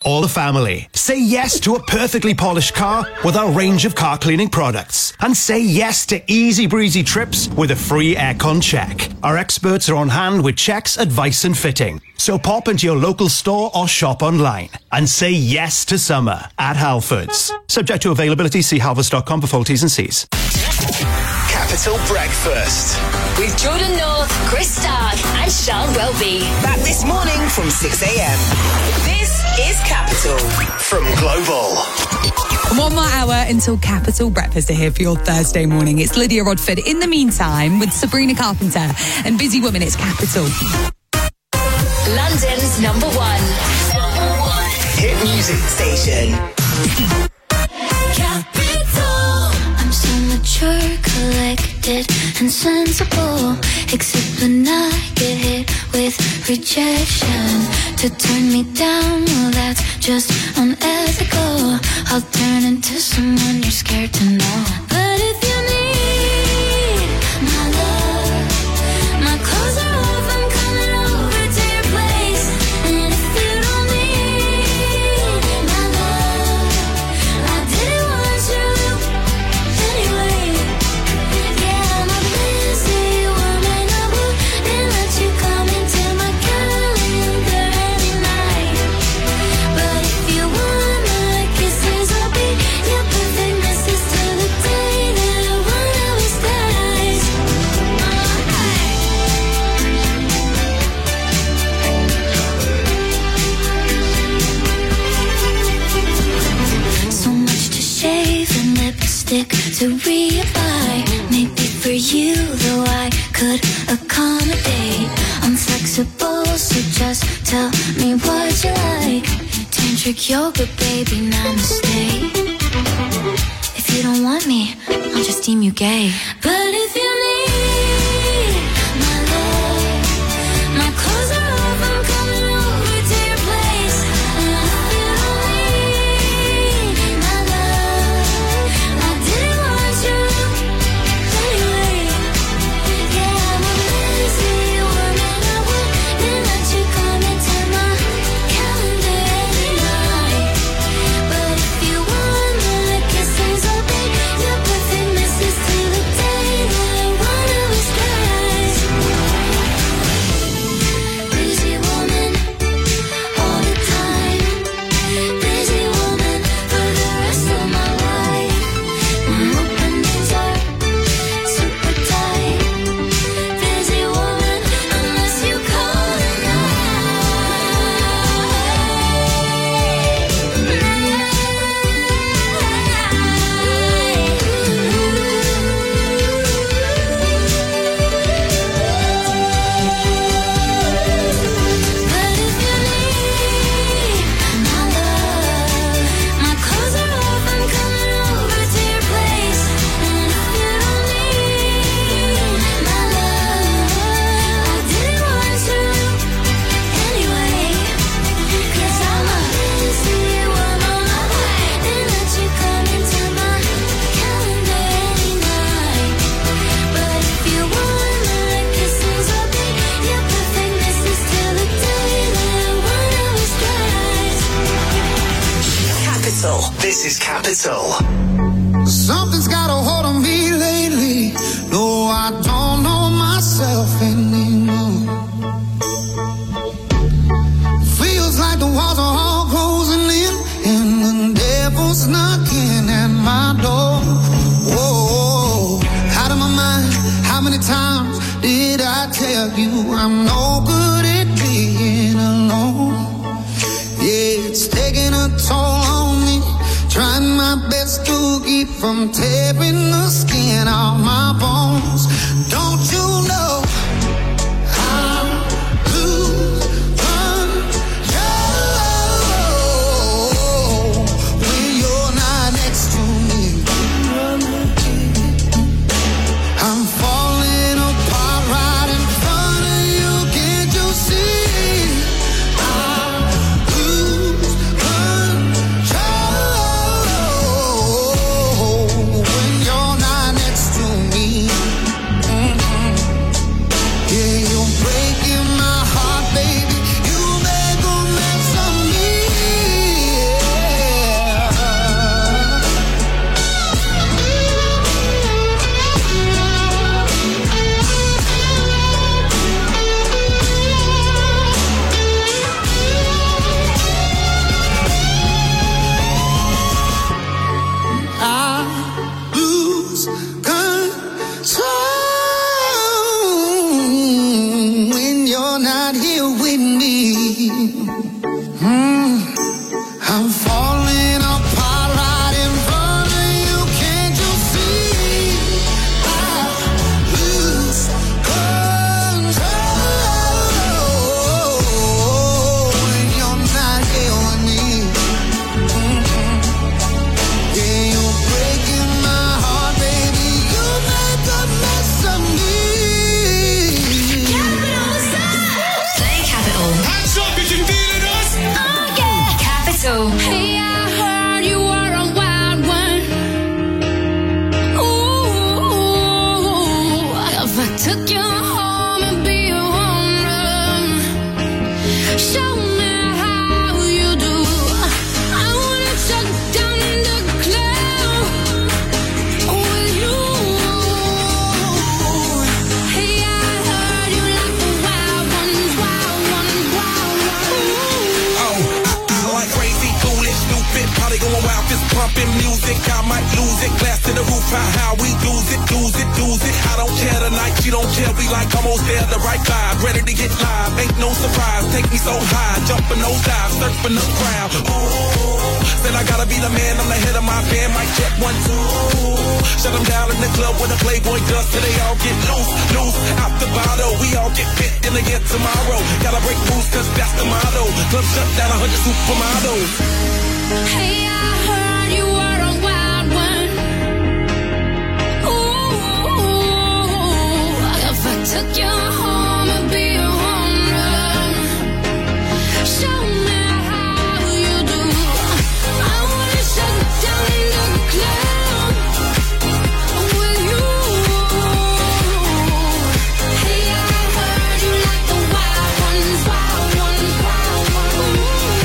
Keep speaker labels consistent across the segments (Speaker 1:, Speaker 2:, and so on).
Speaker 1: all the family. Say yes to a perfectly polished car with our range of car cleaning products. And say yes to easy breezy trips with a free aircon check. Our experts are on hand with checks, advice and fitting. So pop into your local store or shop online and say yes to summer at Halfords. Subject to availability, see halfords.com for full T's and C's.
Speaker 2: Capital Breakfast
Speaker 3: with Jordan North, Chris Stark and Sean Welby.
Speaker 2: Back this morning from 6 a.m.
Speaker 3: This is Capital
Speaker 2: from Global.
Speaker 4: 1 more hour until Capital Breakfast are here for your Thursday morning. It's Lydia Rodford. In the meantime, with Sabrina Carpenter and Busy Woman, it's Capital.
Speaker 3: London's number one
Speaker 2: hit music station.
Speaker 5: Capital. I'm so mature, collected and sensible, except when I get hit with rejection. To turn me down, well that's just unethical. I'll turn into someone you're scared to know. But if you need my love, my clothes are off, I'm coming over to your place. And if you don't need my love, I didn't want you anyway. Yeah, I'm a busy woman, I wouldn't let you come into my calendar any night. But if you want my kisses, I'll be your perfect missus till the day that one of us dies. So much to shave and lipstick to reapply. Maybe for you, though I could accommodate. I'm flexible, so just tell me what you like. Tantric yoga, baby, namaste. If you don't want me, I'll just deem you gay. But if you need my love, my clothes are off, I'm coming over to your place. And if you don't need my love, I didn't want you anyway. Yeah, I'm a busy woman, I wouldn't let you come into my calendar any night. But if you want my kisses, I'll be your perfect missus till the day that one of us dies. Busy woman, all the time. Busy woman for the rest of my life. My openings are super tight. Busy woman, unless you call it But if you need my love, my clothes are off, I'm coming over to your place. And if you don't need my love, I didn't want you anyway. 'Cause I'm a busy woman, I wouldn't let you come into my calendar any night. But if you want my kisses, I'll be your perfect missus till the day that one of us dies.
Speaker 2: Capital. This is Capital.
Speaker 6: Something's got a hold on me lately. No, I don't know myself anymore. Feels like the walls are all closing in and the devil's knocking at my door. Whoa, out of my mind. How many times did I tell you I'm no good at being alone? Yeah, it's taking a toll on me. Trying my best to keep from tearing the skin off my bones. Don't you know I'm lose control when you're not next to me? I'm falling apart right in front of you. Can't you see? I lose control when you're not next to me. I'm falling apart right in front of you. Can't you see? I lose control when you're not here with me. Yeah, you're breaking my heart, baby. You make a mess of me.
Speaker 3: Play Capital.
Speaker 7: Hands up if you're feeling us.
Speaker 3: Oh yeah. Capital.
Speaker 5: Hey, I heard you were a wild one. Ooh, if I took you home and be a home run, show me how you do. I wanna shut down the club with you. Hey, I heard you like the wild ones, wild ones, wild ones.
Speaker 8: Oh, I like crazy, foolish, stupid, probably going wild, fist pumping music. I might lose it, glass to the roof, how we lose it, lose it, lose it. I don't care tonight, she don't care, we like almost there, the right vibe, ready to get live, ain't no surprise, take me so high, jumping those dives, surfing the crowd. Ooh, said I gotta be the man, I'm the head of my band, mic check 1, 2. Shut them down in the club with a Playboy does, till they all get loose, loose, out the bottle, we all get fit in again tomorrow. Gotta break rules, cause that's the motto. Club shut down, 100 supermodels.
Speaker 5: Hey, I heard you were a wild one. Ooh, if I took you home and be a home run, show me how you do. I wanna shut down the club with you. Hey, I heard you like the wild ones, wild ones, wild ones.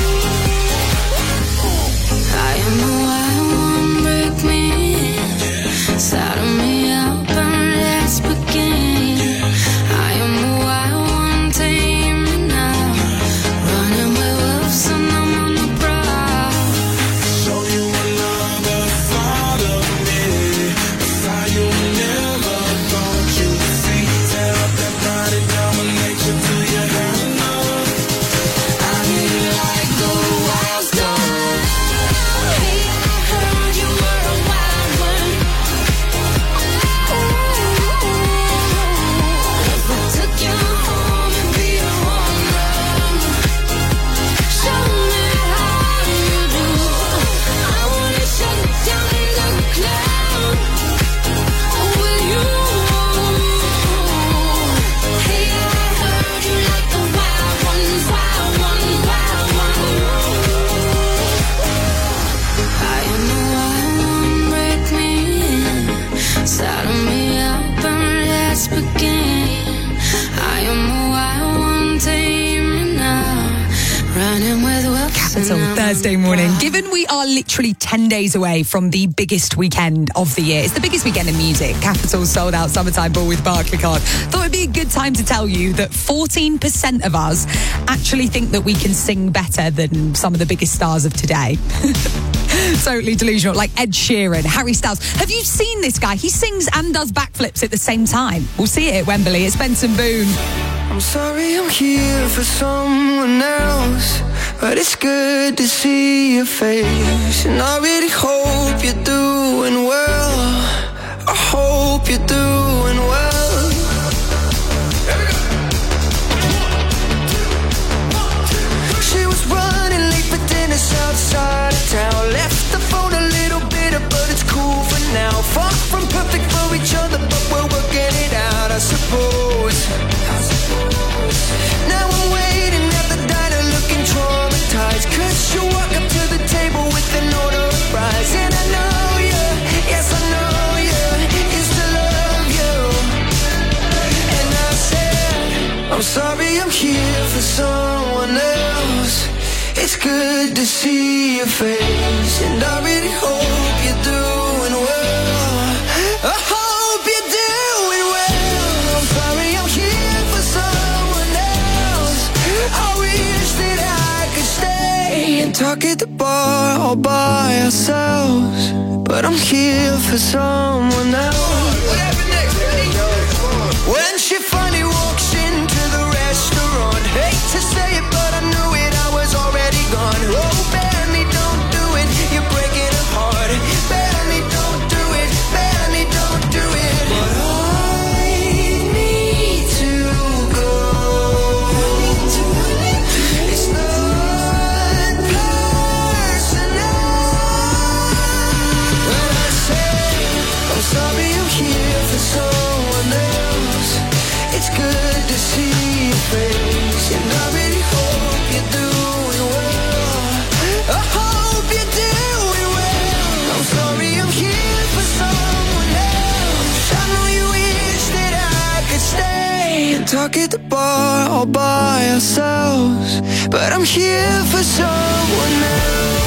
Speaker 5: I am the wild one, break me, saddle me up and let's begin. I am the wild one, tame me now, running with wolves and I'm on the prowl.
Speaker 8: Show you another side of me, a side you never thought you'd see. Tear up that body, dominate you till you have enough. I need like the wild stuff.
Speaker 5: Hey, I heard you were a wild one. Ooh, if I took you home and be a home run, show me how you do. I wanna shut down the club with you. Hey, I heard you like the wild ones, wild ones, wild ones. I am the wild one, break me, saddle me up and let's begin. I am the wild one, tame me now, running with wolves.
Speaker 4: Capital Thursday morning. Given we are literally 10 days away from the biggest weekend of the year, it's the biggest weekend in music. Capital's sold out Summertime Ball with Barclaycard. Thought it'd be a good time to tell you that 14% of us actually think that we can sing better than some of the biggest stars of today. Totally delusional, like Ed Sheeran, Harry Styles. Have you seen this guy? He sings and does backflips at the same time. We'll see it at Wembley. It's Benson Boone.
Speaker 9: I'm sorry I'm here for someone else, but it's good to see your face. And I really hope you're doing well. I hope you're doing well. She was running late for dinner outside of town. Left the phone a little bitter, but it's cool for now. Far from perfect for each other, but we're working it out, I suppose. Now I'm waiting at the diner looking traumatized, 'cause you walk up to the table with an order of fries. And I know you, yes I know you, used to love you. And I said, I'm sorry I'm here for someone else. It's good to see your face, and I really hope you're doing well. I hope you're doing well. I'm sorry I'm here for someone else. I wish that I could stay and talk at the bar all by ourselves, but I'm here for someone else. What happened next? When she finally walks into the restaurant, hate to say it, but I knew it, I was already gone. Oh, bear me down. talk at the bar all by ourselves, but I'm here for someone else.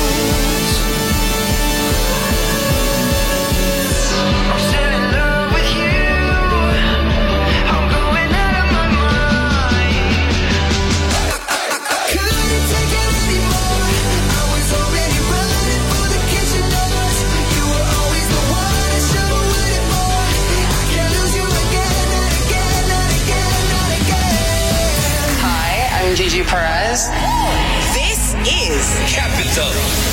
Speaker 9: I'm still in love with you. I'm going out of my mind. I couldn't take it anymore. I was already running for the kitchen doors. You were always the one I should have waited for. I can't lose you again, not again, not again, not again.
Speaker 10: Hi, I'm Gigi Perez.
Speaker 2: This is
Speaker 7: Capital.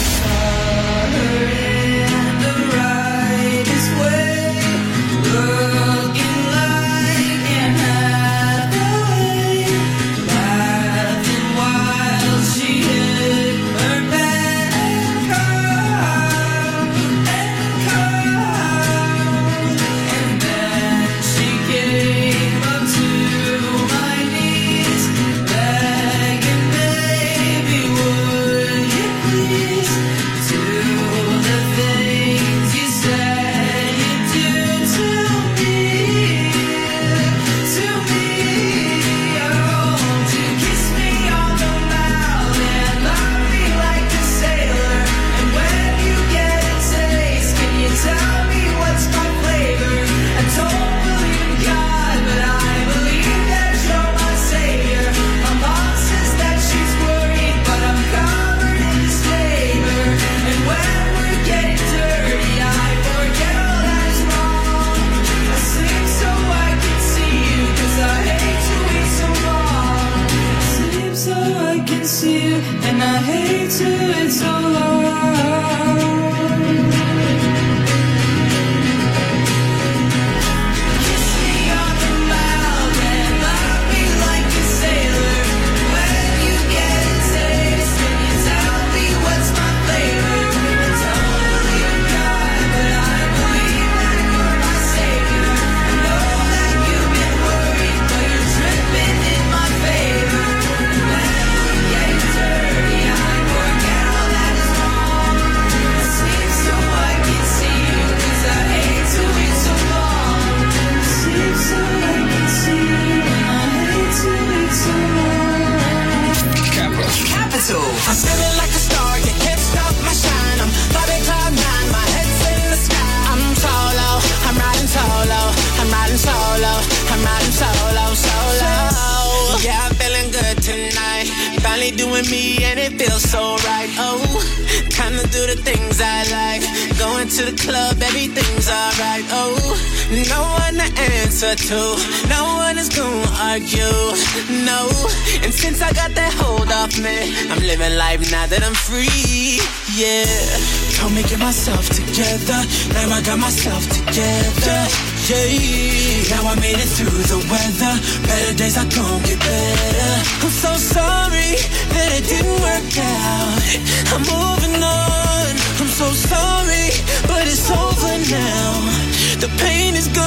Speaker 11: And I hate to, it's so long. Kiss me on the mouth and love me like a sailor. When you get a taste, can you tell me what's my flavor? I don't believe in God, but I believe that you're my savior. I know that you've been worried, but you're tripping in my favor.
Speaker 9: I'm feeling like a star, you can't stop my shine. I'm flying cloud nine, my head's in the sky. I'm solo, I'm riding solo, I'm riding solo, I'm riding solo, solo. Yeah, I'm feeling good tonight. Finally doing me and it feels so right. Oh, time to do the things I like. Going to the club, everything's alright. Oh, no one to answer to, no one is gonna argue. No, and since I got that hold off me, I'm living life now that I'm free. Yeah, told me get myself together. Now I got myself together. Yeah, now I made it through the weather. Better days are gonna get better. I'm so sorry that it didn't work out. I'm moving on. I'm so sorry, but it's over now. The pain is gone.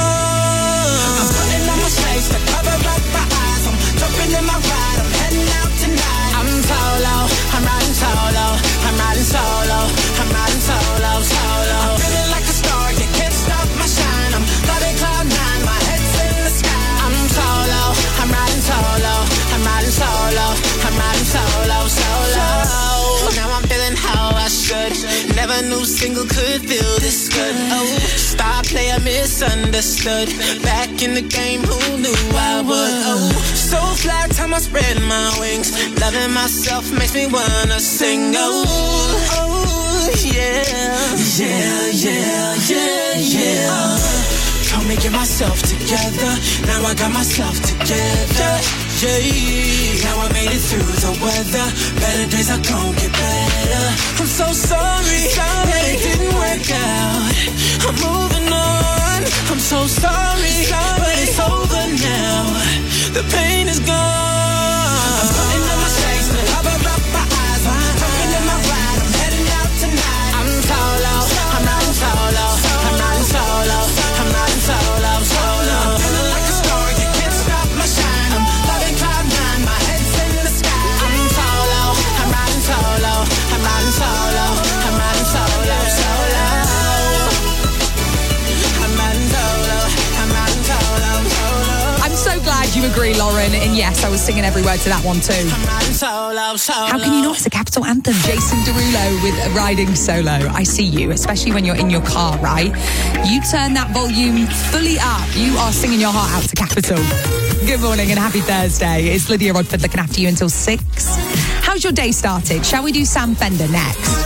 Speaker 9: I'm putting on my shades to cover up my eyes. I'm jumping in my ride. I'm heading out tonight. I'm solo. I'm riding solo. I'm riding solo. I'm riding solo, solo. I'm feeling like a star. You can't stop my shine. I'm flying cloud nine. My head's in the sky. I'm solo. I'm riding solo. I'm riding solo. I'm riding solo, solo. Now I'm feeling how I should. Never knew single could feel this good. Oh, star player misunderstood. Back in the game, who knew I would? Oh, so fly, time I spread my wings. Loving myself makes me wanna sing. Oh, oh, yeah. Yeah, yeah, yeah, yeah. Told me get myself together. Now I got myself together. Yeah, now I made it through the weather. Better days are gonna get better. I'm so sorry that it didn't work out. I'm moving on. I'm so sorry, but it's over now. The pain is gone. I'm putting on my shades to cover up my eyes. I'm jumping in my ride. I'm heading out tonight. I'm solo. I'm riding solo. I'm riding solo. I'm riding solo, solo. I'm feeling like a star. You can't stop my shine. I'm flying cloud nine. My head's in the sky. I'm solo. I'm riding solo. I'm riding solo. I'm riding solo, solo. I'm riding solo. I'm riding solo, solo.
Speaker 4: I'm so glad you agree agree, Lauren. And yes, I was singing every word to that one too. How can you not? It's a Capital anthem. Jason Derulo with Riding Solo. I see you, especially when you're in your car, right? You turn that volume fully up. You are singing your heart out to Capital. Good morning and happy Thursday. It's Lydia Rodford looking after you until 6. How's your day started? Shall we do Sam Fender next?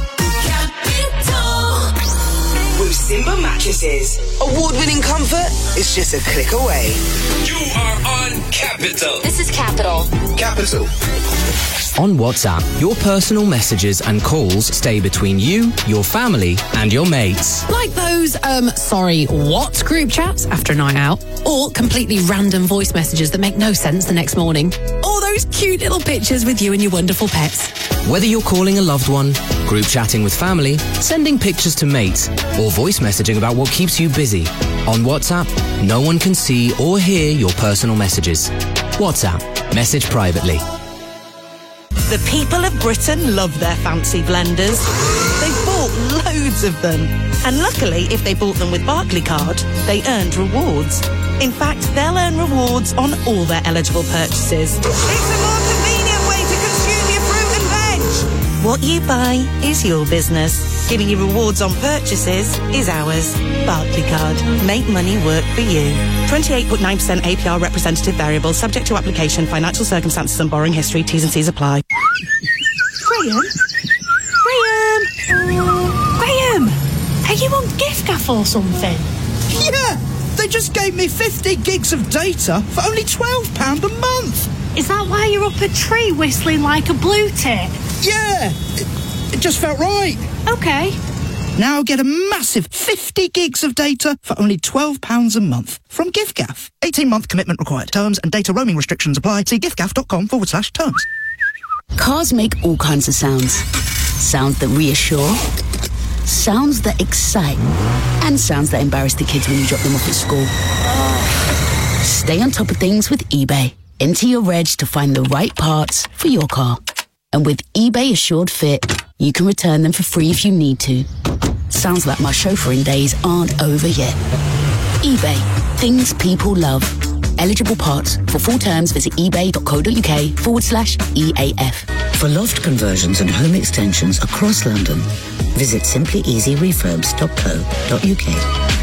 Speaker 2: With Simba Mattresses. Award-winning comfort is just a click away.
Speaker 12: You are on Capital.
Speaker 3: This is Capital.
Speaker 12: Capital.
Speaker 13: On WhatsApp, your personal messages and calls stay between you, your family, and your mates.
Speaker 14: Like those, sorry, what group chats after a night out? Or completely random voice messages that make no sense the next morning. Or those cute little pictures with you and your wonderful pets.
Speaker 13: Whether you're calling a loved one, group chatting with family, sending pictures to mates, or voice messaging about what keeps you busy, on WhatsApp, no one can see or hear your personal messages. WhatsApp. Message privately.
Speaker 15: The people of Britain love their fancy blenders. They've bought loads of them. And luckily, if they bought them with Barclaycard, they earned rewards. In fact, they'll earn rewards on all their eligible purchases. It's a more convenient way to consume your fruit and veg. What you buy is your business. Giving you rewards on purchases is ours. Barclaycard. Make money work for you. 28.9% APR representative variable, subject to application, financial circumstances and borrowing history. T's and C's apply.
Speaker 16: Graham, are you on giffgaff or something?
Speaker 17: Yeah, they just gave me 50 gigs of data for only £12 a month.
Speaker 16: Is that why you're up a tree whistling like a blue tit?
Speaker 17: Yeah, it just felt right.
Speaker 16: Okay.
Speaker 17: Now get a massive 50 gigs of data for only £12 a month from giffgaff. 18-month commitment required. Terms and data roaming restrictions apply. See giffgaff.com/terms.
Speaker 18: Cars make all kinds of sounds. Sounds that reassure, sounds that excite, and sounds that embarrass the kids when you drop them off at school. Stay on top of things with eBay. Enter your reg to find the right parts for your car. And with eBay Assured Fit, you can return them for free if you need to. Sounds like my chauffeuring days aren't over yet. eBay. Things people love. Eligible parts. For full terms, visit ebay.co.uk/EAF.
Speaker 19: For loft conversions and home extensions across London, visit simplyeasyrefurbs.co.uk.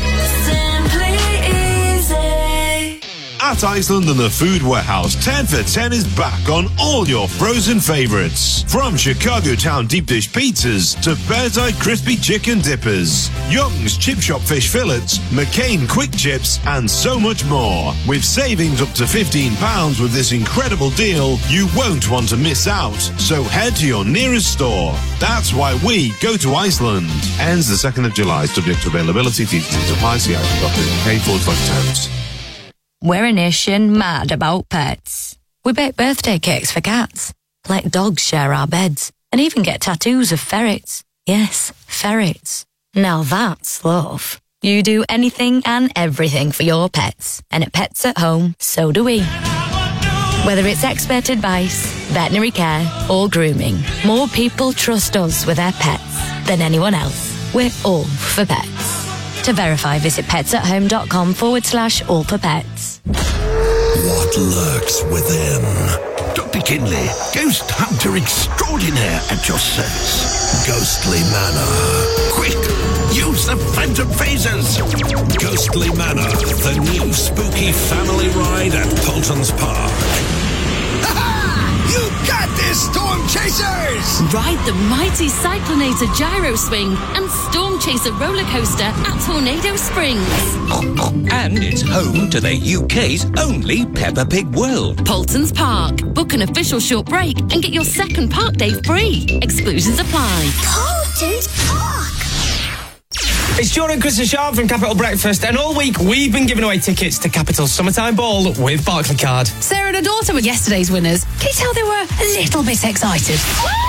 Speaker 20: At Iceland and the Food Warehouse, 10 for 10 is back on all your frozen favorites. From Chicago Town deep dish pizzas to Bear's Eye crispy chicken dippers, Young's Chip Shop fish fillets, McCain quick chips, and so much more. With savings up to £15 with this incredible deal, you won't want to miss out. So head to your nearest store. That's why we go to Iceland. Ends the 2nd of July, subject to availability. Details apply. See iceland.co.uk/terms.
Speaker 21: We're a nation mad about pets. We bake birthday cakes for cats, let dogs share our beds, and even get tattoos of ferrets. Yes, ferrets. Now that's love. You do anything and everything for your pets. And at Pets at Home, so do we. Whether it's expert advice, veterinary care, or grooming, more people trust us with their pets than anyone else. We're all for pets. To verify, visit petsathome.com/all for pets.
Speaker 22: What lurks within? Dr. Kinley, ghost hunter extraordinaire at your service. Ghostly Manor. Quick, use the phantom phasers. Ghostly Manor, the new spooky family ride at Polton's Park.
Speaker 23: You got this, Storm Chasers!
Speaker 24: Ride the mighty Cyclonator Gyro Swing and Storm Chaser roller coaster at Tornado Springs.
Speaker 25: And it's home to the UK's only Peppa Pig World.
Speaker 24: Polton's Park. Book an official short break and get your second park day free. Exclusions apply.
Speaker 3: Polton's Park.
Speaker 26: It's Jordan, Chris and Sean from Capital Breakfast, and all week we've been giving away tickets to Capital's Summertime Ball with Barclaycard.
Speaker 14: Sarah and her daughter were yesterday's winners. Can you tell they were a little bit excited?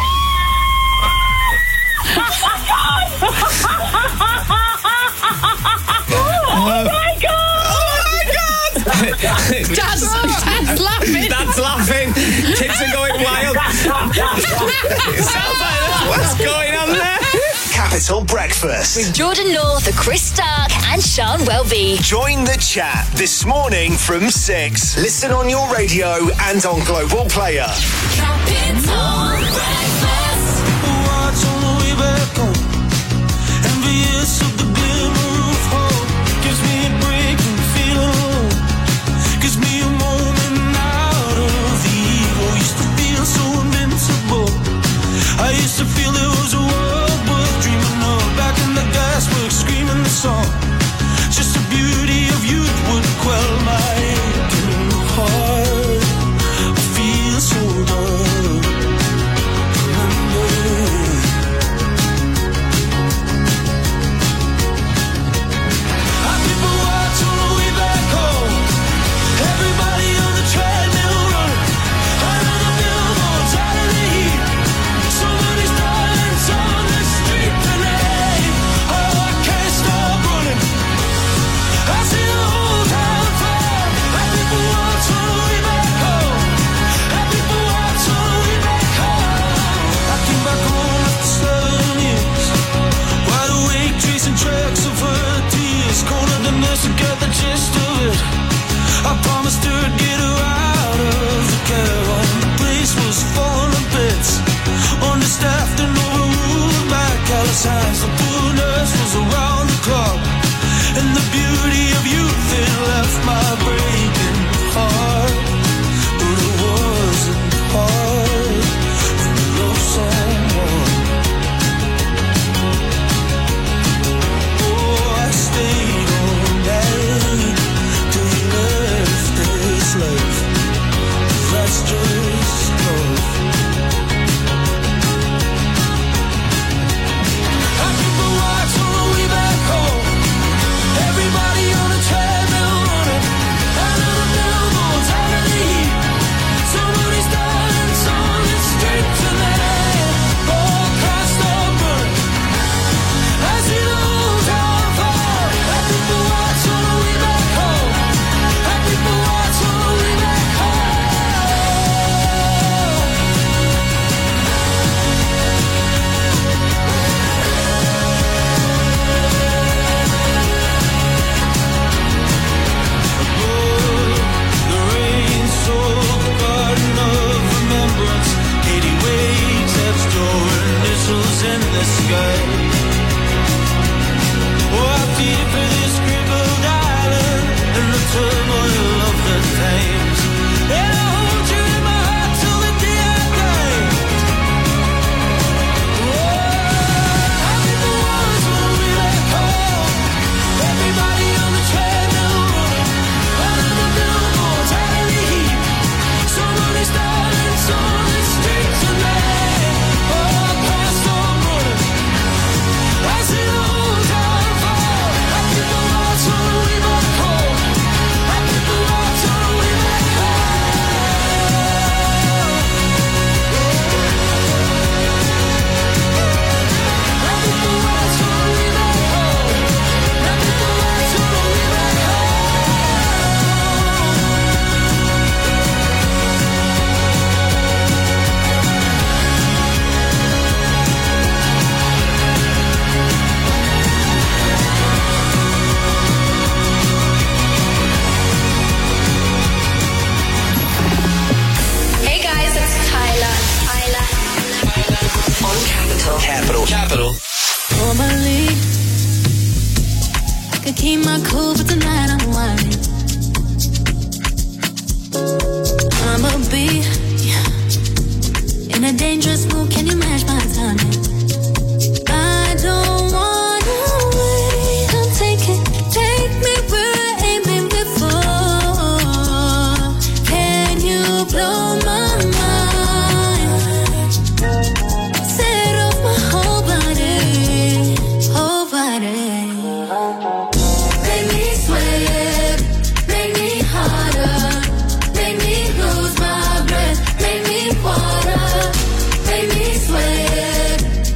Speaker 14: Dad's laughing.
Speaker 26: Dad's laughing. Kids are going wild. It sounds like that's what's going on there.
Speaker 2: Capital Capital Breakfast.
Speaker 3: With Jordan North, Chris Stark, and Sean Welby.
Speaker 2: Join the chat this morning from 6. Listen on your radio and on Global Player.
Speaker 11: Capital Breakfast. Watch on the way back home. Envious of the glimmer of hope. Gives me a break from feeling alone. Gives me a moment out of the evil. Used to feel so invincible. I used to feel there was a world worth dreaming of. Back in the gasworks, screaming the song. Just the beauty of youth would quell my aching heart. I feel so done. Our people watch on the way back home. Everybody on the treadmill running. Another billboard out of the heat. Somebody's darling's on the street tonight. Oh, I can't stop running. I see the whole town fall. Our people watch on the way back home. Our people watch on the way back home. I came back home after 7 years. Wide awake, tracing tracks of her tears. Cornered the nurse to get the gist of it. I promised her I'd get her out of the care home. The place was falling to bits. Understaffed and overruled by callous hands. The poor nurse was around the clock. And the beauty of youth, it left my breaking heart. But it wasn't hard when you love someone. Oh, I stayed all night till you left this life. That's just love. Our people watch on the way back home. Everybody on the treadmill running. Another billboard's out of the heat. Somebody's darling's on the street tonight. Oh, I can't stop running. I see the whole town fall. Our people watch on the way back home. Our people watch on the way back home. The rain soaked the garden of remembrance. Katie waves, etched your initials in the sky. Oh, I feel for this crippled island and the turmoil of the times. And I hold you in my heart till the day I die. Oh, our people watch on the way back home. Everybody on the treadmill running. Another billboard's out of the heat. Somebody's darling's on the street tonight. Oh, I can't stop running. I see the whole town fall. Our people watch on the way back home. Our people watch on the way back home. Our people watch on the way back home. Our people watch on the way back
Speaker 3: Hey guys, it's Tyler. On Capital.
Speaker 24: Normally, I could keep my cool, but tonight I'm whining. I'ma be in a dangerous mood. Can you match my timing? I don't wanna wait. Come take me where I ain't been before. Can you blow my mind? Set off my whole body. Make me sweat, make me harder, make me lose my breath, make me water, make me sweat,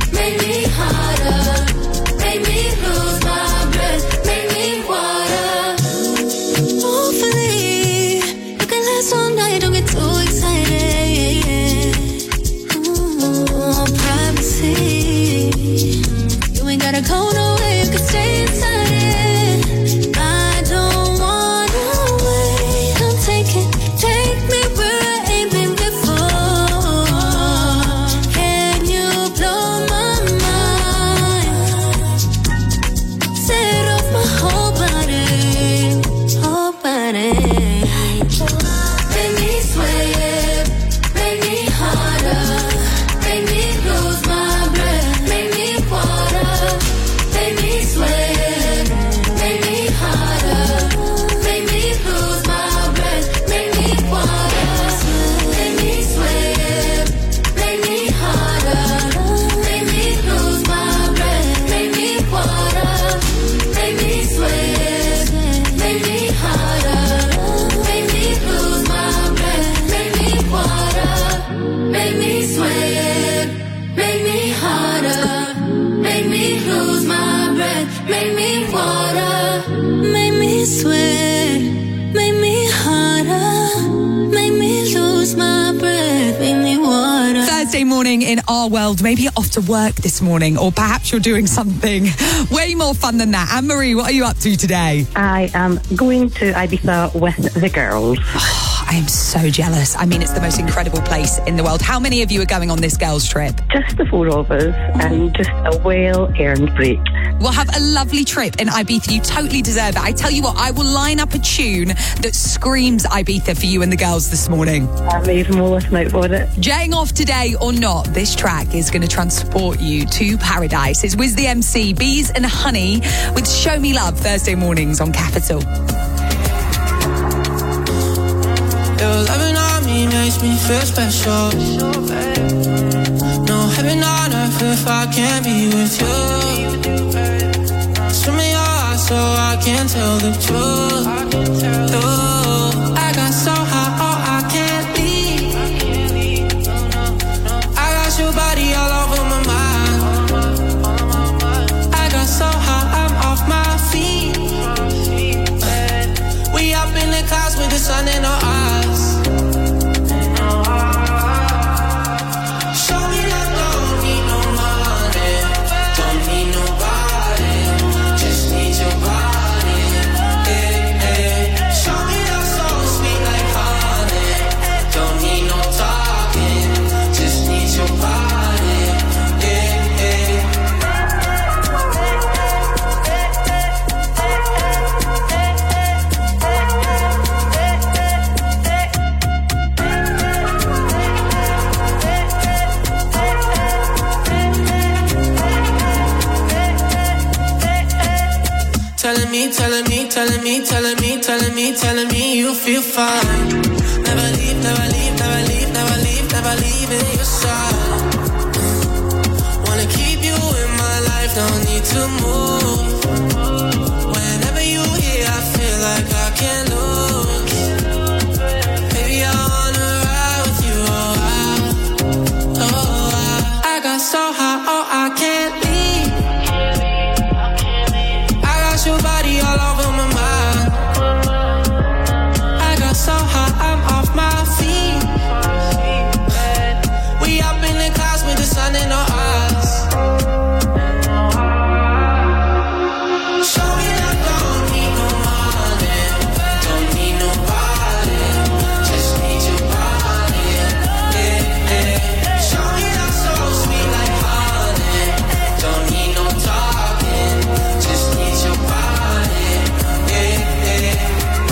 Speaker 24: me sweat, make me harder, make me lose my breath, make me water.
Speaker 4: Thursday morning in our world. Maybe you're off to work this morning, or perhaps you're doing something way more fun than that. Anne-Marie, what are you up to today?
Speaker 1: I am going to Ibiza with the girls.
Speaker 4: I am so jealous. I mean, it's the most incredible place in the world. How many of you are going on this girls' trip?
Speaker 1: Just the four of us, and just a well-earned break.
Speaker 4: We'll have a lovely trip in Ibiza. You totally deserve it. I tell you what, I will line up a tune that screams Ibiza for you and the girls this morning.
Speaker 1: Amazing, we'll listen out for it.
Speaker 4: Jetting off today or not, this track is going to transport you to paradise. It's Wiz the MC, Bees and Honey with Show Me Love, Thursday mornings on Capital.
Speaker 9: Your loving on me makes me feel special. No heaven on earth if I can't be with you. Swim me your heart so I can tell the truth. Oh, I got so high, oh, I can't leave. I got your body all over my mind. I got so high, I'm off my feet. We up in the clouds with the sun in our eyes. Telling me you feel fine. Never leave, never leave, never leave, never leave, never leaving your side. Wanna keep you in my life, don't need to move. Whenever you here, I feel like I can't lose. Baby, I wanna ride with you, I got so high, oh, I can't leave. I got your body all over my mind. So high, I'm off my feet. We up in the clouds with the sun in our eyes. Show me that don't need no money, don't need nobody, just need your body. Yeah, yeah. Show me that so sweet like honey, don't need no talking, just need your body. Yeah, yeah.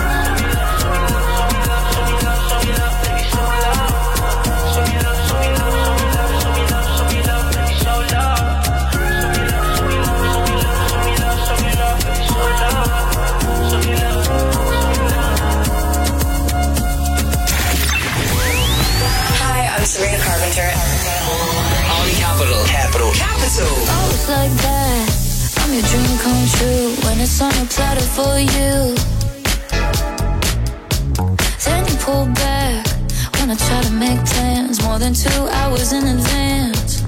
Speaker 2: I'm Serena Carpenter. On Capital.
Speaker 24: Oh, it's like that. I'm your dream come true when it's on a platter for you. Then you pull back when I try to make plans more than 2 hours in advance.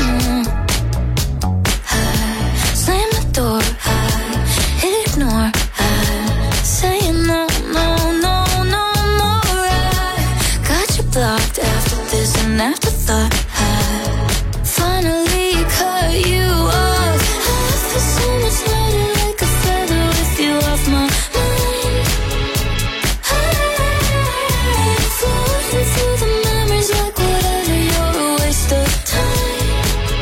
Speaker 24: I slam the door, I ignore, I say no, no, no, no more. I got you blocked after this and afterthought. I finally cut you off. I feel so much lighter like a feather with you off my mind. I'm floating through the memories like whatever, you're a waste of time.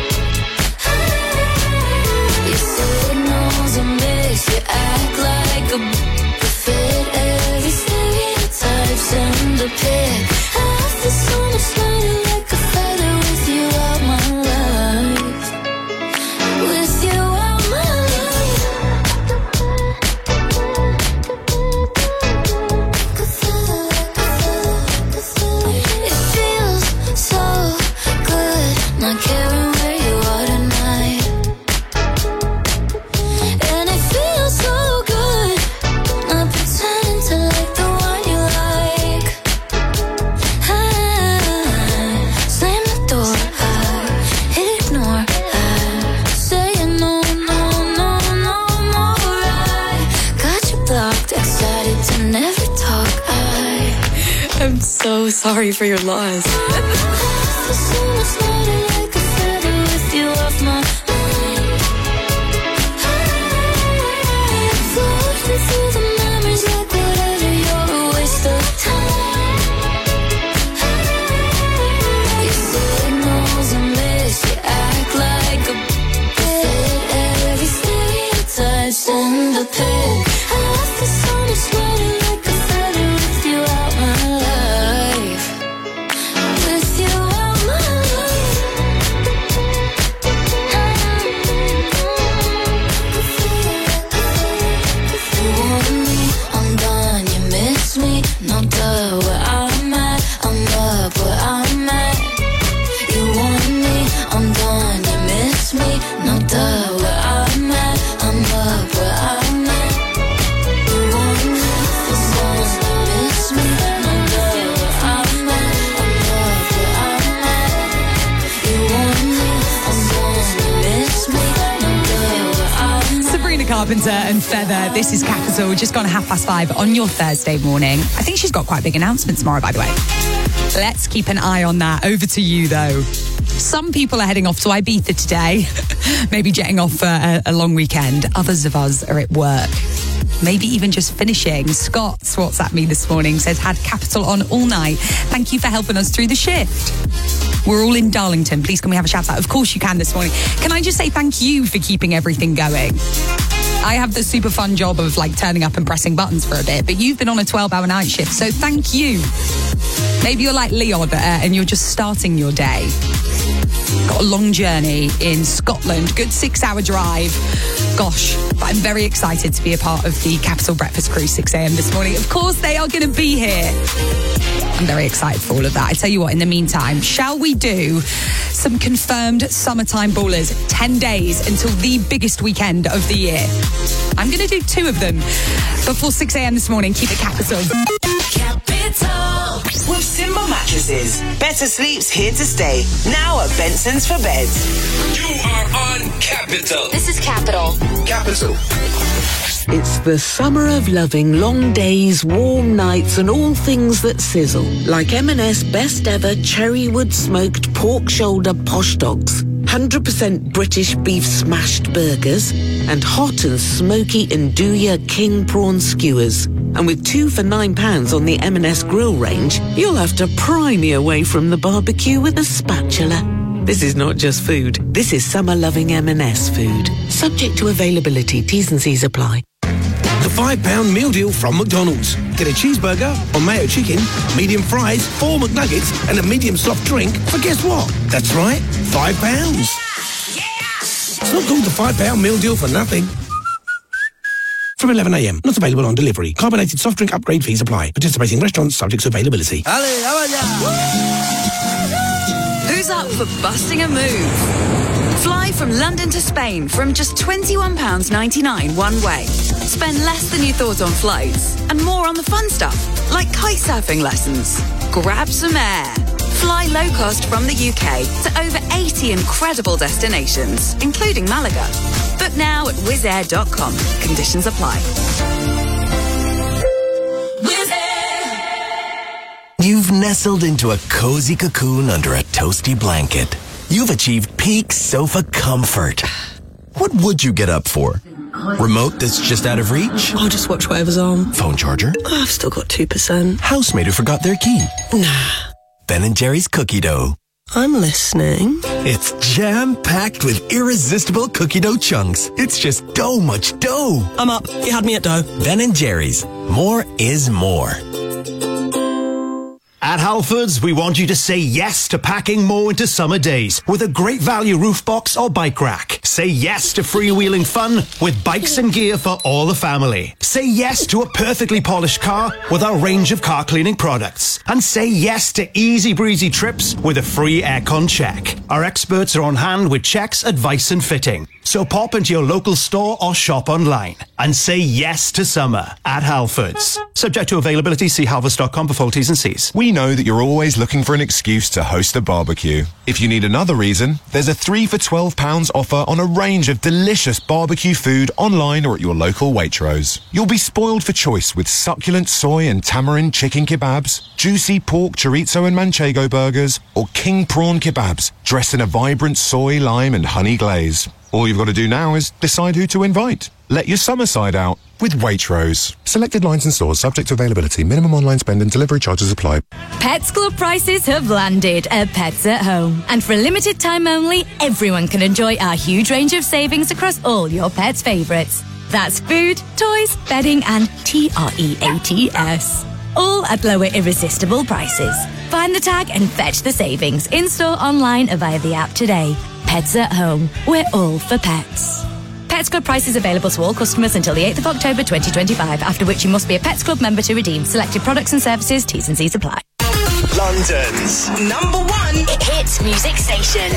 Speaker 24: You say no's a mix, you act like a fit every stereotype's in the pit. I feel so much lighter like a feather with you out my life. With you out my life. It feels so good not caring where you are tonight. And it feels so good not pretending to like the one you like. I slam the door, I ignore, I say
Speaker 21: so sorry for your loss.
Speaker 24: In the pit, I left the sun sweating like a feather with you out my life. With you out my life. You want me, I'm done. You miss me, no duh. Where I'm at, I'm up where I'm at. You want me, I'm done. You miss me, no duh. Where I'm at, I'm up where I'm at. You want me, I'm done. You miss me, no duh. Where I'm at, I'm up where I'm at. You want me, I'm done. You miss me, no duh. Where I'm at.
Speaker 4: Sabrina Carpenter and Feather. This is Capital. Just gone 5:30 on your Thursday morning. I think she's got quite a big announcement tomorrow, by the way. Let's keep an eye on that. Over to you, though. Some people are heading off to Ibiza today, maybe jetting off for a long weekend. Others of us are at work, maybe even just finishing. Scott's WhatsApp me this morning, says, had Capital on all night. Thank you for helping us through the shift. We're all in Darlington. Please can we have a shout out? Of course you can this morning. Can I just say thank you for keeping everything going? I have the super fun job of turning up and pressing buttons for a bit, but you've been on a 12-hour night shift, so thank you. Maybe you're like Leon and you're just starting your day. Got a long journey in Scotland, good 6-hour drive. Gosh, but I'm very excited to be a part of the Capital Breakfast Crew 6 a.m. this morning. Of course, they are going to be here. I'm very excited for all of that. I tell you what, in the meantime, shall we do some confirmed summertime ballers? 10 days until the biggest weekend of the year. I'm going to do 2 of them before 6 a.m. this morning. Keep it Capital.
Speaker 2: Capital. With Simba Mattresses. Better sleep's here to stay. Now at Benson's for Beds.
Speaker 25: You are on Capital.
Speaker 3: This is Capital.
Speaker 25: Capital.
Speaker 5: It's the summer of loving long days, warm nights and all things that sizzle. Like M&S best ever cherrywood smoked pork shoulder posh dogs. 100% British beef smashed burgers and hot and smoky Nduja king prawn skewers. And with 2 for £9 on the M&S grill range, you'll have to pry me away from the barbecue with a spatula. This is not just food. This is summer-loving M&S food. Subject to availability. T's and C's apply.
Speaker 22: The £5 meal deal from McDonald's. Get a cheeseburger or mayo chicken, medium fries, 4 McNuggets, and a medium soft drink for guess what? That's right, £5. It's not called the £5 meal deal for nothing. From 11 a.m. Not available on delivery. Carbonated soft drink upgrade fees apply. Participating restaurants subject to availability.
Speaker 6: Who's up for busting a move? Fly from London to Spain from just £21.99 one way. Spend less than you thought on flights and more on the fun stuff, like kite surfing lessons. Grab some air. Fly low cost from the UK to over 80 incredible destinations, including Malaga. Book now at wizzair.com. Conditions apply.
Speaker 7: You've nestled into a cozy cocoon under a toasty blanket. You've achieved peak sofa comfort. What would you get up for? Remote that's just out of reach?
Speaker 8: I'll just watch whatever's on.
Speaker 7: Phone charger?
Speaker 8: Oh, I've still got 2%.
Speaker 7: Housemate who forgot their key?
Speaker 8: Nah.
Speaker 7: Ben & Jerry's cookie dough.
Speaker 8: I'm listening.
Speaker 7: It's jam-packed with irresistible cookie dough chunks. It's just dough much dough.
Speaker 8: I'm up. You had me at dough.
Speaker 7: Ben & Jerry's. More is more.
Speaker 10: At Halfords, we want you to say yes to packing more into summer days with a great value roof box or bike rack. Say yes to freewheeling fun with bikes and gear for all the family. Say yes to a perfectly polished car with our range of car cleaning products. And say yes to easy breezy trips with a free aircon check. Our experts are on hand with checks, advice and fitting. So pop into your local store or shop online and say yes to summer at Halfords. Subject to availability, see halfords.com for full T's and C's.
Speaker 12: We know that you're always looking for an excuse to host a barbecue. If you need another reason, there's a 3 for £12 offer on a range of delicious barbecue food online or at your local Waitrose. You'll be spoiled for choice with succulent soy and tamarind chicken kebabs, juicy pork chorizo and manchego burgers, or king prawn kebabs dressed in a vibrant soy, lime and honey glaze. All you've got to do now is decide who to invite. Let your summer side out with Waitrose. Selected lines and stores subject to availability. Minimum online spend and delivery charges apply.
Speaker 21: Pets Club prices have landed at Pets at Home. And for a limited time only, everyone can enjoy our huge range of savings across all your pets' favourites. That's food, toys, bedding and TREATS. All at lower irresistible prices. Find the tag and fetch the savings in-store, online or via the app today. Pets at Home. We're all for pets. Pets Club prices available to all customers until the 8th of October 2025, after which you must be a Pets Club member to redeem selected products and services. T's and C's apply.
Speaker 2: London's #1
Speaker 3: hit music station.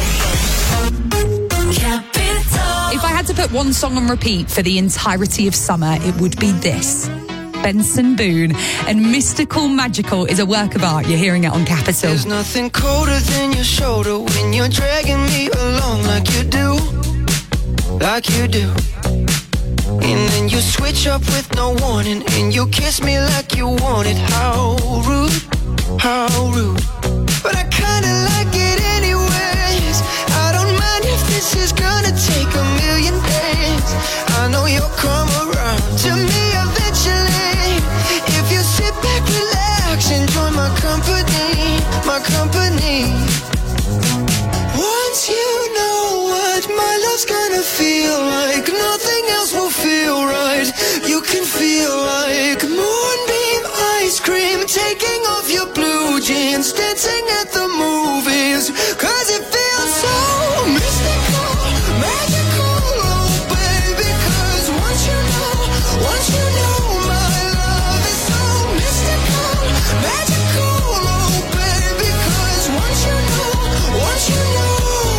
Speaker 3: Capital.
Speaker 4: If I had to put one song on repeat for the entirety of summer, it would be this. Benson Boone and Mystical Magical is a work of art. You're hearing it on Capital.
Speaker 9: There's nothing colder than your shoulder when you're dragging me along like you do. Like you do. And then you switch up with no warning and you kiss me like you want it. How rude, how rude. But I kinda like it anyways. I don't mind if this is gonna take a million days. I know you'll come around to me eventually. If you sit back, relax, enjoy my company, my company. Once you know what my love's gonna feel like, nothing else will feel right. You can feel like moonbeam ice cream, taking off your blue jeans, dancing at the movies, 'cause it feels so mystical, magical, oh baby. 'Cause once you know my love is so mystical, magical, oh baby. 'Cause once you know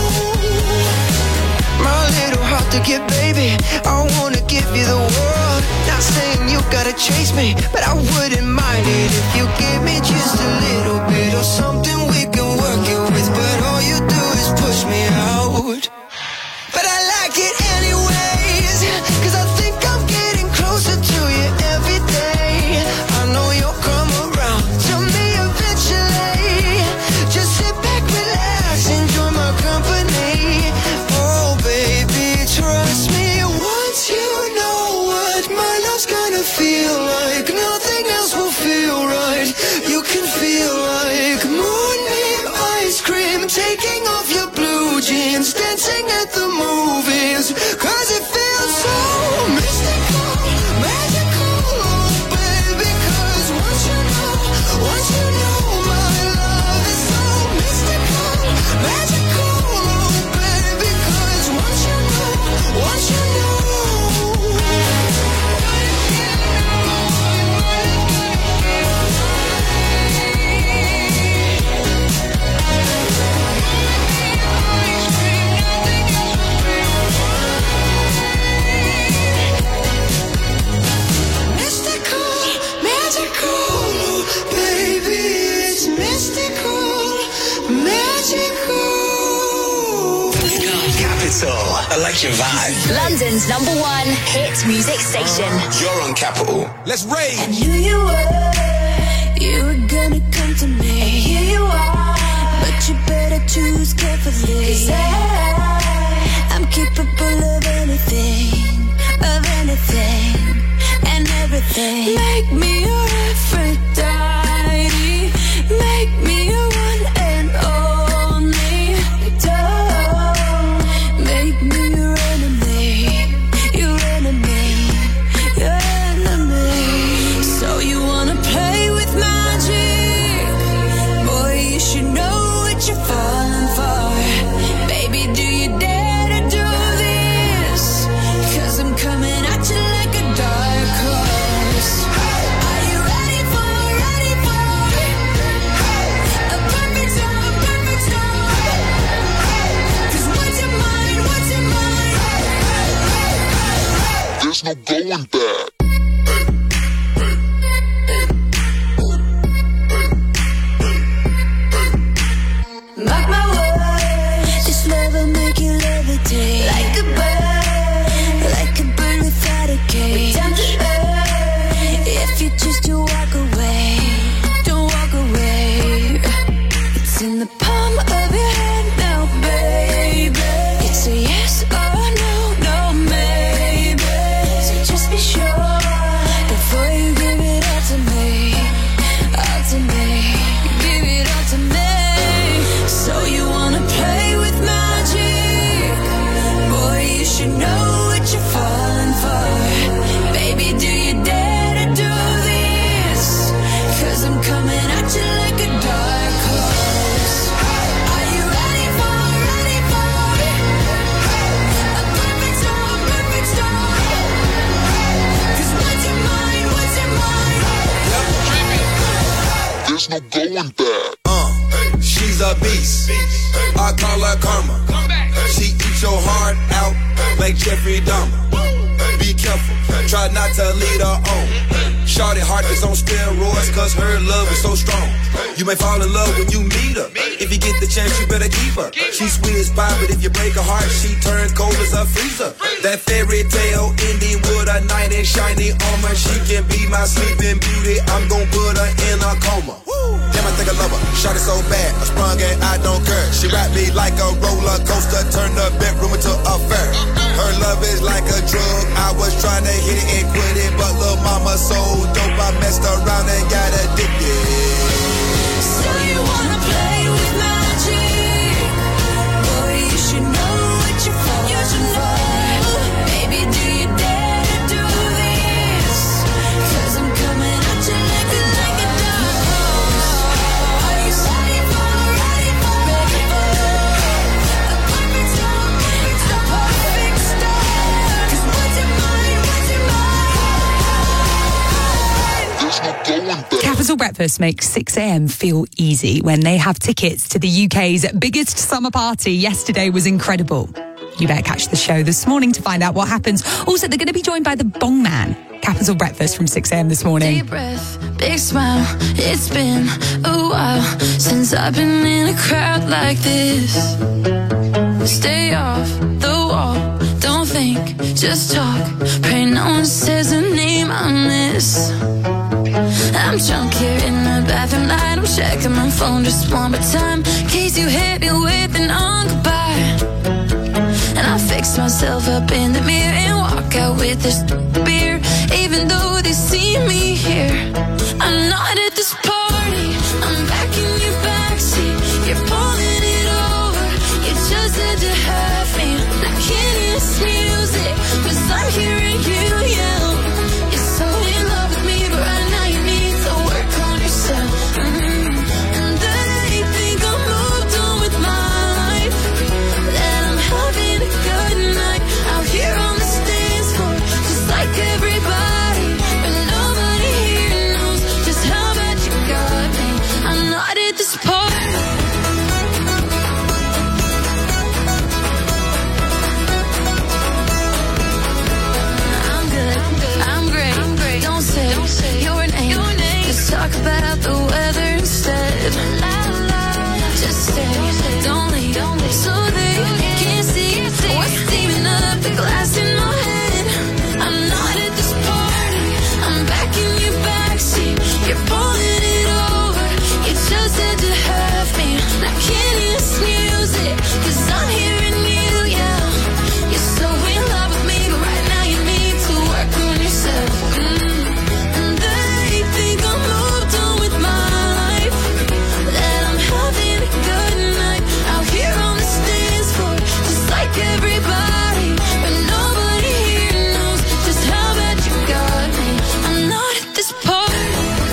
Speaker 9: my little heart to give, baby, I wanna give you the world. Not saying you gotta chase me, but I wouldn't mind it if you give me just a little bit of something we can work it with. But all you do is push me out. But I like it anyways, 'cause I think I'm getting closer to you every day. I know you'll come around to me eventually. Just sit back, relax, enjoy my company. Oh baby, trust me. Once you know what my love's gonna feel like, nothing else will feel right. You can feel like moonbeam ice cream, taking off your blue jeans, dancing at the movies, 'cause it feels so mystical, magical, oh baby. 'Cause once you know my love is so mystical, magical, oh baby. 'Cause once you know mystical, magical, baby. It's mystical, magical.
Speaker 2: Capital Election Vibe.
Speaker 3: London's #1 hit music station.
Speaker 2: You're on Capital. Let's rage.
Speaker 24: I knew you were gonna come to me. And here you are, but you better choose carefully. 'Cause I'm capable of anything and everything. Make me your Aphrodite, make me your one and only. Don't make me your enemy, your enemy, your enemy. So you wanna play with magic? Boy, you should know what you're falling for. Baby, do you dare to do this? 'Cause I'm coming at you like a dark horse. Are you
Speaker 13: There's no going back.
Speaker 24: Mark my words, this love will make you levitate. Like a bird without a cage. Down to earth, if you choose to walk away, don't walk away. It's in the palm of your hand now, baby. It's a yes or no, no maybe. So just be sure before you give it all to me, all to me. Give it all to me. So you wanna play with magic? Boy, you should know what you're falling for. Baby, do you dare to do this? 'Cause I'm coming at you like a dark horse. Are you ready for it? A perfect storm, perfect storm. 'Cause what's your mind, what's your mind?
Speaker 13: There's no going back.
Speaker 15: She's a beast. I call her karma. She eats your heart out like Jeffrey Dahmer. Be careful, try not to lead her on. Shorty heart is on steroids 'cause her love is so strong. You may fall in love when you meet her. If you get the chance, you better keep her. She's sweet as pie, but if you break her heart, she turns cold as a freezer. That fairy tale ending with a knight in shiny armor. She can be my sleeping beauty. I'm gon' put her in a coma. Damn, I think I love her. Shot it so bad, I sprung and I don't care. She wrapped me like a roller coaster, turned the bedroom into a fair. Her love is like a drug. I was trying to hit it and quit it, but lil' mama so dope, I messed around and got addicted.
Speaker 24: So you wanna play with magic? Boy, you should know what you're falling for. Baby, do you dare to do this? 'Cause I'm coming at you like a dark horse. Are you ready for a perfect storm? It's a perfect storm. 'Cause what's your mind, what's your mind?
Speaker 13: There's no going back.
Speaker 4: Capital Breakfast makes 6 a.m. feel easy when they have tickets to the UK's biggest summer party. Yesterday was incredible. You better catch the show this morning to find out what happens. Also, they're going to be joined by the Bong Man. Capital Breakfast from 6 a.m. this morning.
Speaker 24: Deep breath, big smile. It's been a while since I've been in a crowd like this. Stay off the wall, don't think, just talk. Pray no one says a name I miss. I'm drunk here in the bathroom light. I'm checking my phone just one more time, in case you hit me with an goodbye. And I fix myself up in the mirror and walk out with this beer. Even though they see me here, I'm not at this party. I'm back in your backseat. You're pulling it over. You just had to have me. I can't hear this music, 'cause I'm hearing you yell. You're so in love with me, but right now you need to work on yourself. And they think I'm moved on with my life, that I'm having a good night out here on the dance floor, just like everybody. But nobody here knows just how bad you got me. I'm not at this party. I'm good, I'm great. Don't say your name. Just talk about the weather instead. Just stay, don't leave, so they can't see what's steaming up the glass in my head. I'm not at this party. I'm back in your backseat. You're pulling it over. You just had to have me. I can't hear this music, 'cause I'm hearing you, yeah. You're so in love with me, but right now you need to work on yourself. And they think I'm moved on with my life, that I'm having a good night out here on the dance floor, just like everybody. But nobody here knows just how bad you got me. I'm not at this party.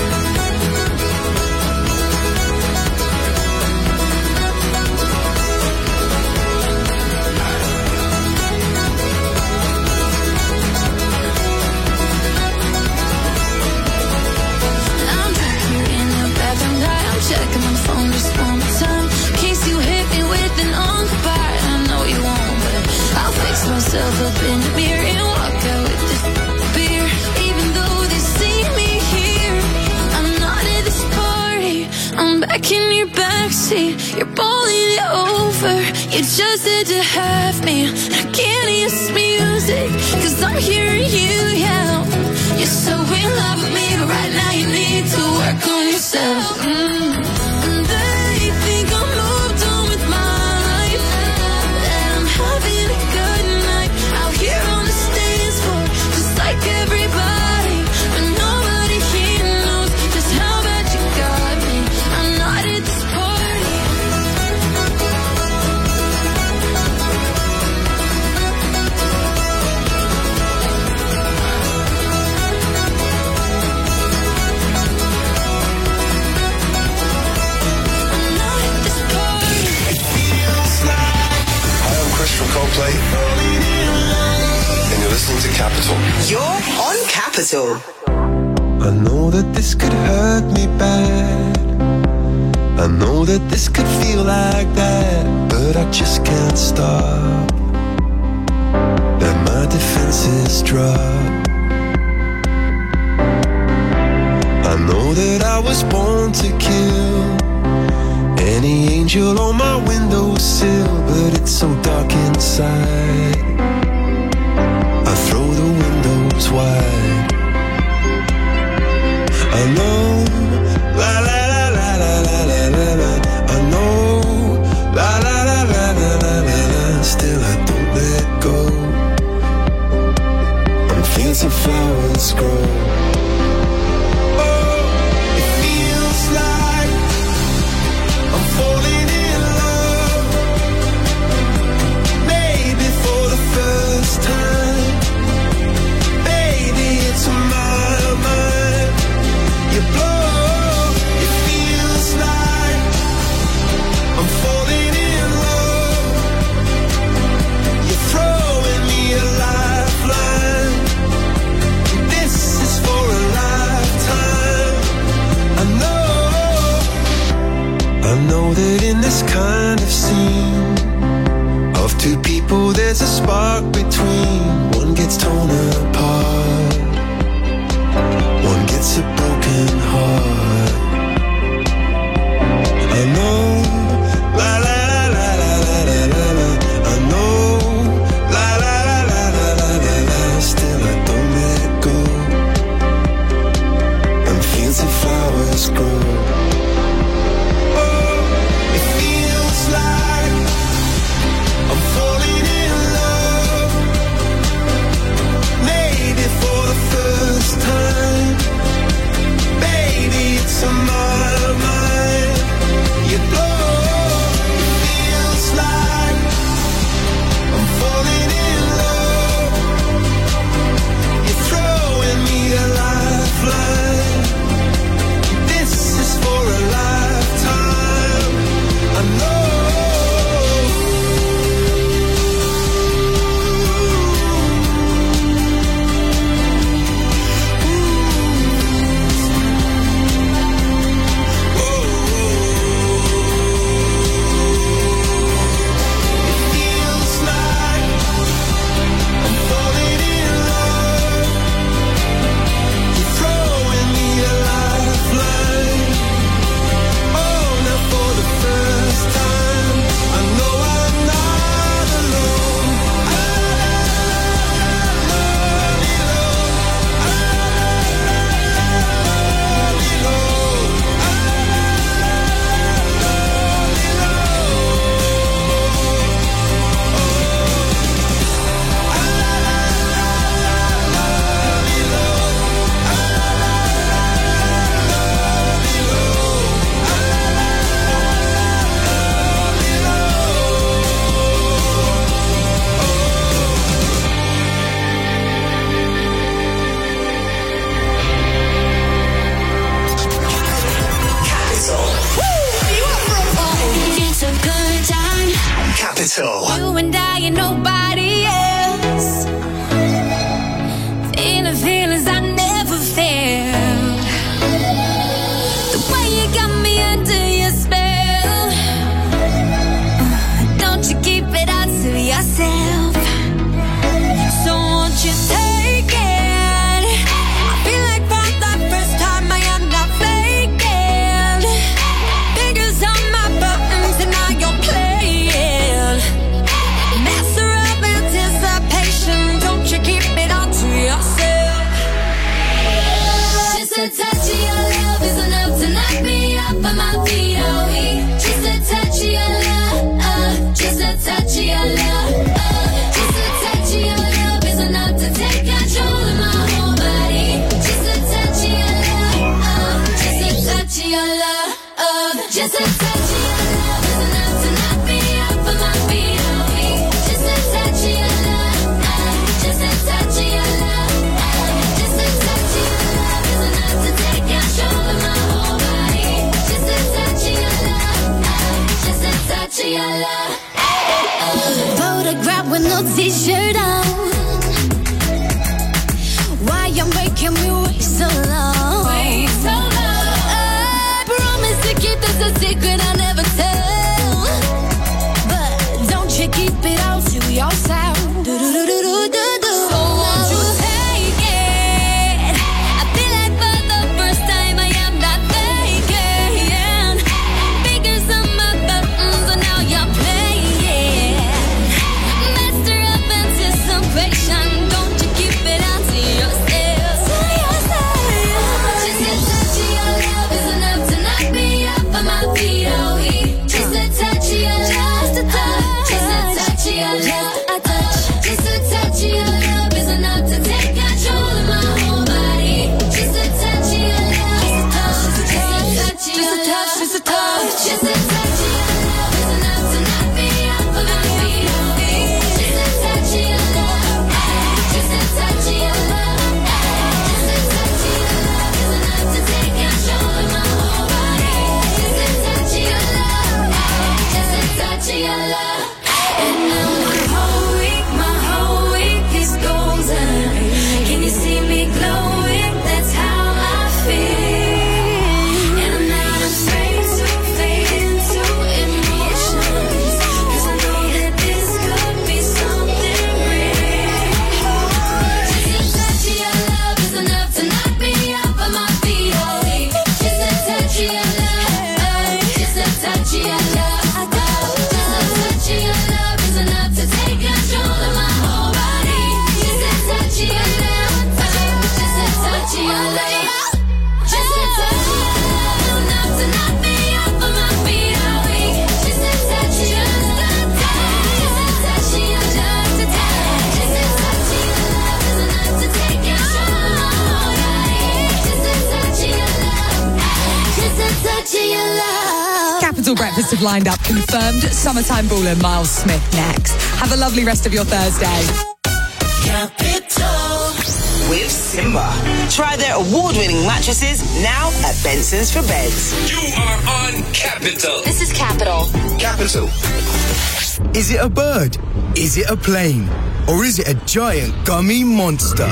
Speaker 24: I'm back here in the bathroom light. I'm checking my phone just one more time, in case you hit me with an goodbye. I know you won't, but I'll fix myself up in the mirror and walk out with this back in your backseat, you're pulling it over. You just had to have me. I can't hear this music, cause I'm hearing you yell. You're so in love with me, but right now you need to work on yourself. And they think I'm moved on with my life, that I'm having a good night out here on the dance floor, just like everybody, but nobody here knows just how bad you got me. I'm not at this party.
Speaker 16: From Coldplay, and you're listening to Capital.
Speaker 2: You're on Capital.
Speaker 9: I know that this could hurt me bad. I know that this could feel like that, but I just can't stop. And my defenses drop. I know that I was born to kill. Any angel on my windowsill, but it's so dark inside. I throw the windows wide. I know, la la la la la la la la la. I know, la la la la la la la la. Still I don't let go. And fields of flowers grow. Falling in love, maybe for the first time. Baby, it's on my mind. You blow, it feels like I'm falling in love. You're throwing me a lifeline. This is for a lifetime. I know that in this kind of scene of two people there's a spark between. One gets torn apart, one gets a broken heart. I know, la la la la la la la la. I know, la la la la la la la la. Still I don't let go. And fields of flowers grow.
Speaker 2: Capital.
Speaker 24: You and I and nobody else. Feeling feelings I never felt. The way you got me under your spell. Don't you keep it all to yourself. So won't you take it? I feel like for the first time I am not faking. touch of your love. Just a touch of your love is enough to take control of my whole body. Just a touch of your love. Just a touch of your love. Just a touch of your love is enough to knock me off of my feet all week. Just a touch of your love. Just a touch of your love. Just a touch of your love is enough to take control of my whole body. Just a touch of your love. Just a touch of your love. Photograph with no t-shirt on. Why you making me wait so long? Wait so long. I promise to keep this a secret I'll never tell. But don't you keep it all to yourself. Do-do-do-do-do-do. So won't you take it? I feel like for the first time I am not thinking. Fingers on my buttons and now you're playing. Master of anticipation. Don't you keep it all to yourself. Just a touch of your love is enough to knock me off of my feet all week. Just a touch of your love. Just a touch of your love. Just a touch of your love is enough to take control of my whole body. Just a touch of your love. Just a touch of your love. Just a touch of your love is enough to knock me off of my feet all week. Just a touch of your love. Just a touch of your love. Just a touch of your love is enough to take control of my whole body. Just a touch of your love. Just a touch of your love. And now my whole week is golden. Can you see me glowing? That's how I feel. And I'm not afraid to fade into emotions. 'Cause I know that this could be something real. Just a touch of your love is enough to knock me off of my feet all week. Just a touch of your love. Just a touch of your love. Just a touch of your love is enough to take control of my whole body. Just a touch of your love. Just a touch of your love. Just a touch of your love is enough to knock me off of my feet all week. Just a touch of your love. Just a touch of your love. Just a touch of your love is enough to take control of my whole body. Just a touch of your love. Just a touch of your love.
Speaker 4: Capital Breakfast have lined up confirmed Summertime Baller Miles Smith next. Have a lovely rest of your Thursday.
Speaker 2: Capital with Simba. Try their award-winning mattresses now at Benson's for Beds.
Speaker 25: You are on Capital.
Speaker 3: This is Capital.
Speaker 16: Capital.
Speaker 14: Is it a bird? Is it a plane? Or is it a giant gummy monster?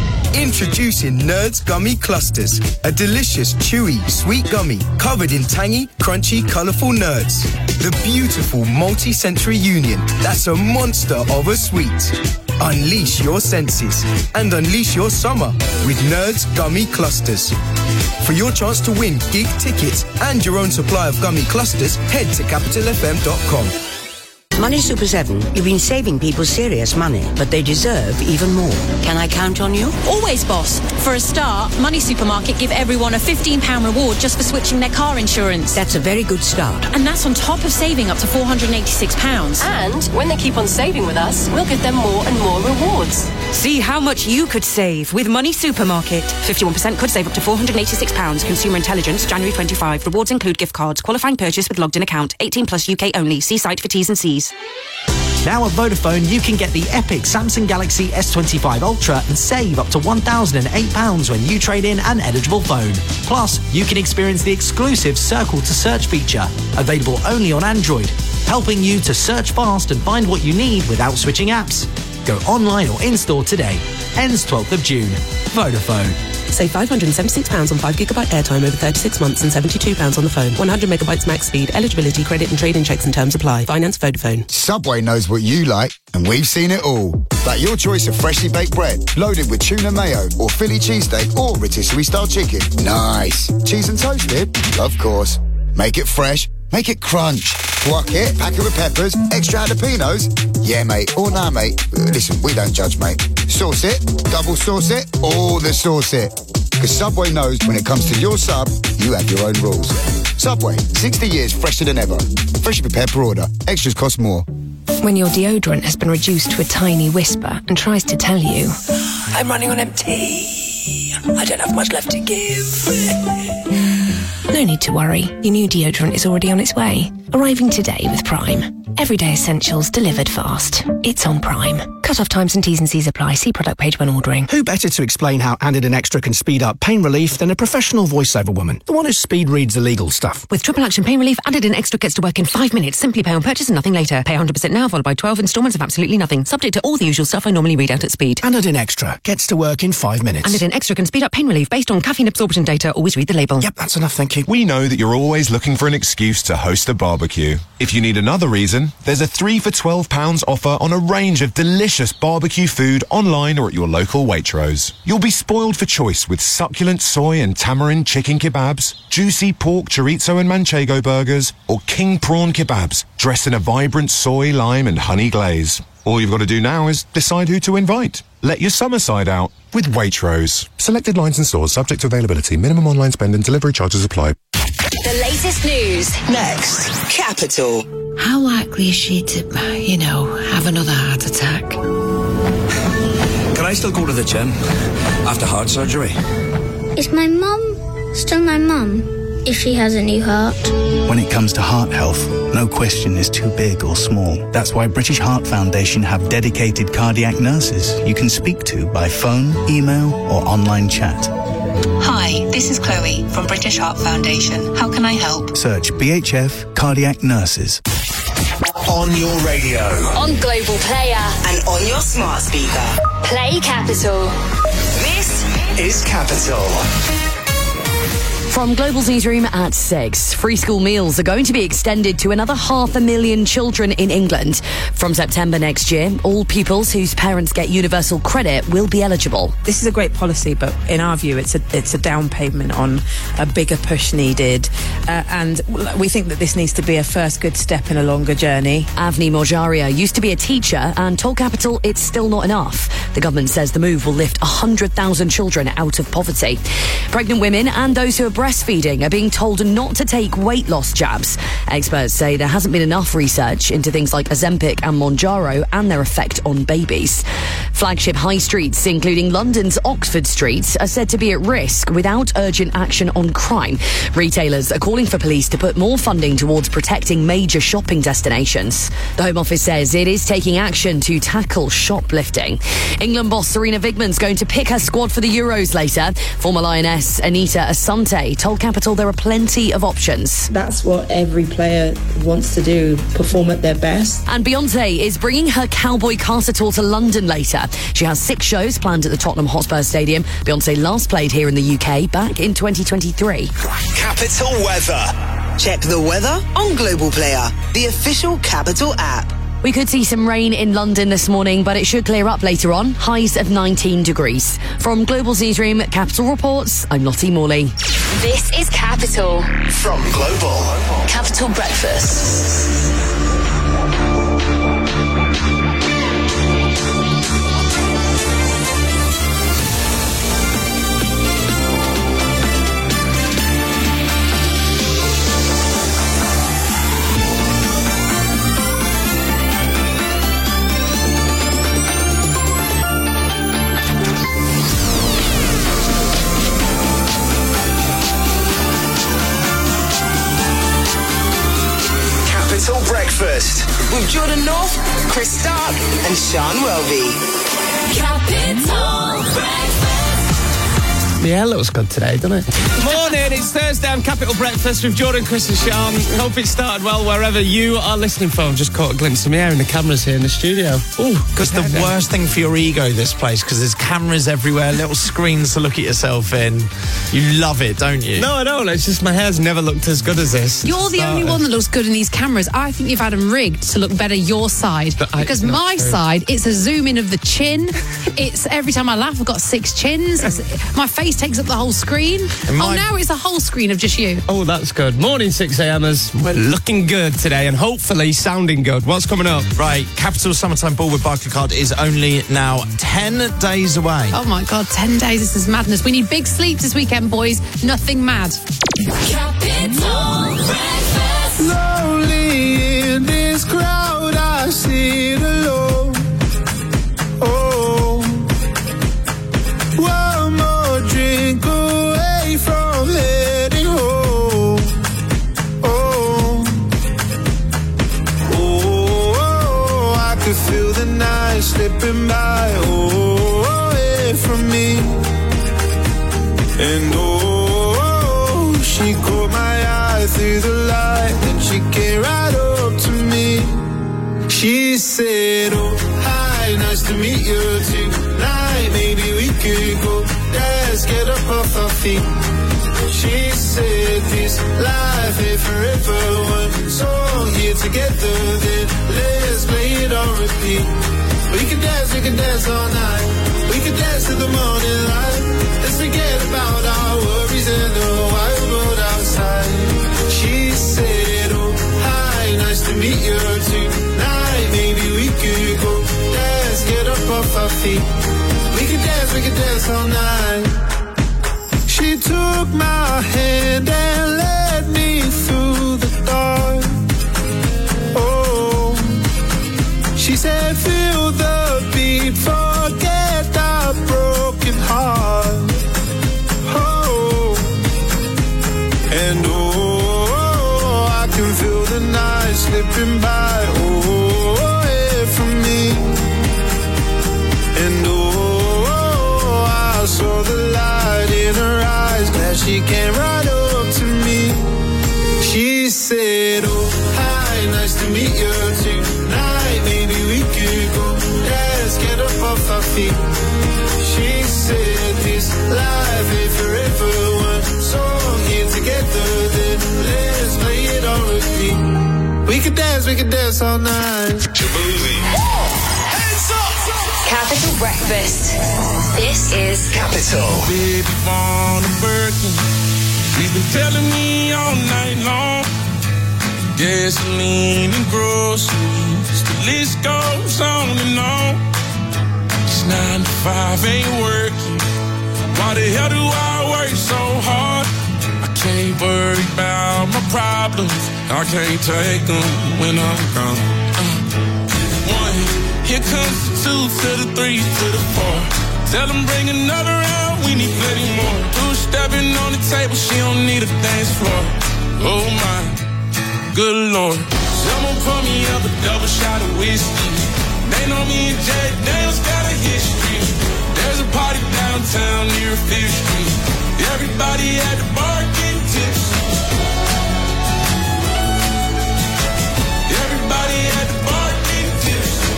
Speaker 14: Introducing Nerds Gummy Clusters, a delicious, chewy, sweet gummy covered in tangy, crunchy, colourful nerds. The beautiful multi-sensory union that's a monster of a sweet. Unleash your senses and unleash your summer with Nerds Gummy Clusters. For your chance to win gig tickets and your own supply of gummy clusters, head to capitalfm.com.
Speaker 17: Money Super 7, you've been saving people serious money, but they deserve even more. Can I count on you?
Speaker 18: Always, boss. For a start, Money Supermarket give everyone a £15 reward just for switching their car insurance.
Speaker 17: That's a very good start.
Speaker 18: And that's on top of saving up to £486.
Speaker 19: And when they keep on saving with us, we'll give them more and more rewards.
Speaker 20: See how much you could save with Money Supermarket. 51% could save up to £486. Consumer Intelligence, January 25. Rewards include gift cards. Qualifying purchase with logged-in account. 18 plus UK only. See site for T's and C's.
Speaker 23: Now at Vodafone, you can get the epic Samsung Galaxy S25 Ultra and save up to £1,008 when you trade in an eligible phone. Plus, you can experience the exclusive Circle to Search feature, available only on Android, helping you to search fast and find what you need without switching apps. Go online or in-store today. Ends 12th of June. Vodafone.
Speaker 27: Save £576 on 5GB airtime over 36 months and £72 on the phone. 100 megabytes max speed. Eligibility, credit and trade-in checks and terms apply. Finance Vodafone.
Speaker 28: Subway knows what you like, and we've seen it all. Like your choice of freshly baked bread, loaded with tuna mayo, or Philly cheesesteak, or rotisserie-style chicken. Nice. Cheese and toasted? Of course. Make it fresh. Make it crunch. Guac it, pack it with peppers, extra jalapenos. Yeah, mate, or nah, mate. Listen, we don't judge, mate. Sauce it, double sauce it, all the sauce it. Because Subway knows when it comes to your sub, you have your own rules. Subway, 60 years fresher than ever. Freshly prepared per order. Extras cost more.
Speaker 1: When your deodorant has been reduced to a tiny whisper and tries to tell you, I'm running on empty. I don't have much left to give. No need to worry. Your new deodorant is already on its way. Arriving today with Prime. Everyday essentials delivered fast. It's on Prime. Cut-off times and T's and C's apply. See product page when ordering.
Speaker 5: Who better to explain how Anadin Extra can speed up pain relief than a professional voiceover woman? The one who speed reads the legal stuff.
Speaker 1: With triple action pain relief, Anadin Extra gets to work in 5 minutes. Simply pay on purchase and nothing later. Pay 100% now, followed by 12 instalments of absolutely nothing. Subject to all the usual stuff I normally read out at speed.
Speaker 5: Anadin Extra gets to work in 5 minutes.
Speaker 1: Anadin Extra can speed up pain relief based on caffeine absorption data. Always read the label.
Speaker 5: Yep, that's enough, thank you.
Speaker 12: We know that you're always looking for an excuse to host a barbecue. If you need another reason, there's a 3 for £12 offer on a range of delicious barbecue food online or at your local Waitrose. You'll be spoiled for choice with succulent soy and tamarind chicken kebabs, juicy pork chorizo and manchego burgers, or king prawn kebabs dressed in a vibrant soy, lime and honey glaze. All you've got to do now is decide who to invite. Let your summer side out with Waitrose. Selected lines and stores subject to availability. Minimum online spend and delivery charges apply.
Speaker 3: The latest news.
Speaker 2: Next, Capital.
Speaker 1: How likely is she to, have another heart attack?
Speaker 6: Can I still go to the gym after heart surgery?
Speaker 7: Is my mum still my mum if she has a new heart?
Speaker 8: When it comes to heart health, no question is too big or small. That's why British Heart Foundation have dedicated cardiac nurses you can speak to by phone, email or online chat.
Speaker 11: Hi, this is Chloe from British Heart Foundation. How can I help?
Speaker 8: Search BHF Cardiac Nurses.
Speaker 2: On your radio.
Speaker 3: On Global Player.
Speaker 2: And on your smart speaker.
Speaker 3: Play Capital.
Speaker 2: This is Capital.
Speaker 4: From Global's newsroom at 6, free school meals are going to be extended to another 500,000 children in England. From September next year, all pupils whose parents get universal credit will be eligible.
Speaker 22: This is a great policy, but in our view, it's a down payment on a bigger push needed. And we think that this needs to be a first good step in a longer journey.
Speaker 4: Avni Mojaria used to be a teacher and told Capital it's still not enough. The government says the move will lift 100,000 children out of poverty. Pregnant women and those who are breastfeeding are being told not to take weight loss jabs. Experts say there hasn't been enough research into things like Ozempic and Mounjaro and their effect on babies. Flagship high streets, including London's Oxford Street, are said to be at risk without urgent action on crime. Retailers are calling for police to put more funding towards protecting major shopping destinations. The Home Office says it is taking action to tackle shoplifting. England boss Serena Vigman's going to pick her squad for the Euros later. Former Lioness Anita Asante told Capital there are plenty of options.
Speaker 26: That's what every player wants to do, perform at their best.
Speaker 4: And Beyoncé is bringing her Cowboy Carter tour to London later. She has 6 shows planned at the Tottenham Hotspur Stadium. Beyoncé last played here in the UK back in 2023.
Speaker 2: Capital Weather. Check the weather on Global Player, the official Capital app.
Speaker 4: We could see some rain in London this morning, but it should clear up later on. Highs of 19 degrees. From Global's newsroom, Capital Reports, I'm Lottie Morley.
Speaker 3: This is Capital.
Speaker 2: From Global.
Speaker 3: Capital Breakfast.
Speaker 2: Breakfast with Jordan North, Chris Stark and Sean Welby.
Speaker 3: Capital Breakfast.
Speaker 29: Yeah, it looks good today, doesn't it? Morning, it's Thursday on Capital Breakfast with Jordan, Chris and Sean. Hope it started well wherever you are listening from. Just caught a glimpse of me and the cameras here in the studio.
Speaker 30: Because the worst thing for your ego, this place, because there's cameras everywhere, little screens to look at yourself in. You love it, don't you?
Speaker 29: No, I don't. It's just my hair's never looked as good as this.
Speaker 31: You're the only one that looks good in these cameras. I think you've had them rigged to look better your side. Because my side, it's a zoom in of the chin. It's every time I laugh, I've got 6 chins. My face takes up the whole screen. Now it's a whole screen of just you.
Speaker 29: Oh, that's good. Morning, 6amers. We're looking good today and hopefully sounding good. What's coming up?
Speaker 30: Right, Capital Summertime Ball with Barclaycard is only now 10 days away.
Speaker 31: Oh my God, 10 days. This is madness. We need big sleep this weekend, boys. Nothing mad.
Speaker 3: Capital Breakfast.
Speaker 9: Slowly in this crowd I see could go dance, get up off our feet. She said this life ain't forever. One song here together, then let's play it on repeat. We can dance all night. We can dance till the morning light. Let's forget about our worries and the wild world outside. She said, oh, hi, nice to meet you tonight. Maybe we could go dance, get up off our feet. We can dance all night. She took my hand and led me through the dark. Oh, she said, feel the beat, forget our broken heart. Oh, and oh, I can feel the night slipping by. Oh, yeah, from me. And oh, I saw the light in her eyes. Glad she came right up to me. She said, oh, hi, nice to meet you tonight. Maybe we could go dance, get up off our feet. She said this life ain't forever. One song here together, then let's play it on repeat. We could dance all night.
Speaker 2: Shabuzi. Hands up!
Speaker 3: Capital Breakfast. This is
Speaker 2: Capital.
Speaker 10: Baby, born a Birkin. She's been telling me all night long. Gasoline and groceries, the list goes on and on. It's 9 to 5, ain't working. Why the hell do I work so hard? I can't worry about my problems. I can't take them when I'm gone. 1, here comes the 2 to the 3 to the 4. Tell them bring another round, we need plenty more. 2 stepping on the table, she don't need a dance floor. Oh my, good Lord. Someone pour me up a double shot of whiskey. They know me and Jack Daniels got a history. There's a party downtown near 5th Street. Everybody at the bar getting tipsy. Everybody at the bar getting tipsy.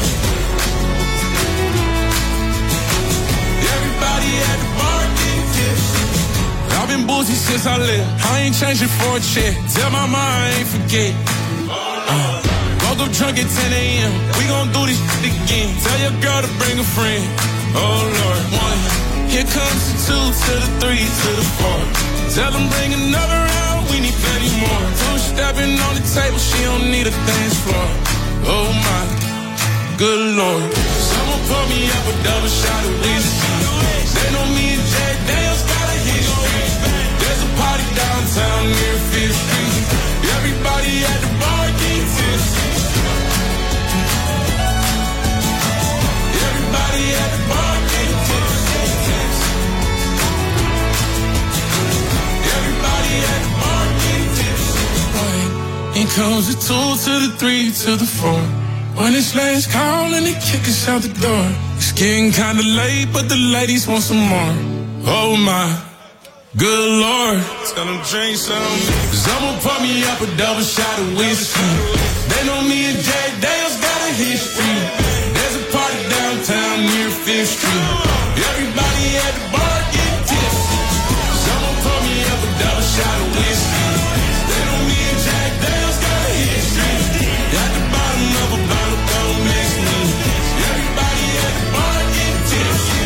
Speaker 10: Everybody at the bar getting tipsy. I've been boozy since I left. I ain't changing for a check. Tell my mom I ain't forget. Woke up drunk at 10 a.m. We gon' do this shit again. Tell your girl to bring a friend. Oh Lord. 1, here comes the 2 to the 3 to the 4. Tell them bring another round, we need plenty more. 2 stepping on the table, she don't need a dance floor. Oh my, good Lord. Someone pour me up a double shot of whiskey. They know me and Jack Daniels got a history. There's a party downtown near 5th Street. Everybody at the bar getting tipsy. Everybody at the bar getting tipsy. Everybody at the bar getting tipsy. Here comes the 2 to the 3 to the 4. When it's last call and they kick us out the door. It's getting kinda late, but the ladies want some more. Oh my, good Lord. Tell them drink some. Someone pour me up a double shot of whiskey. They know me and Jack Daniels got a history. There's a party downtown near 5th Street. Everybody at the bar getting tipsy. Someone pour me up a double shot of whiskey. They know me and Jack Daniels got a history. At the bottom of a bottle, don't mix me. Everybody at the bar getting tipsy.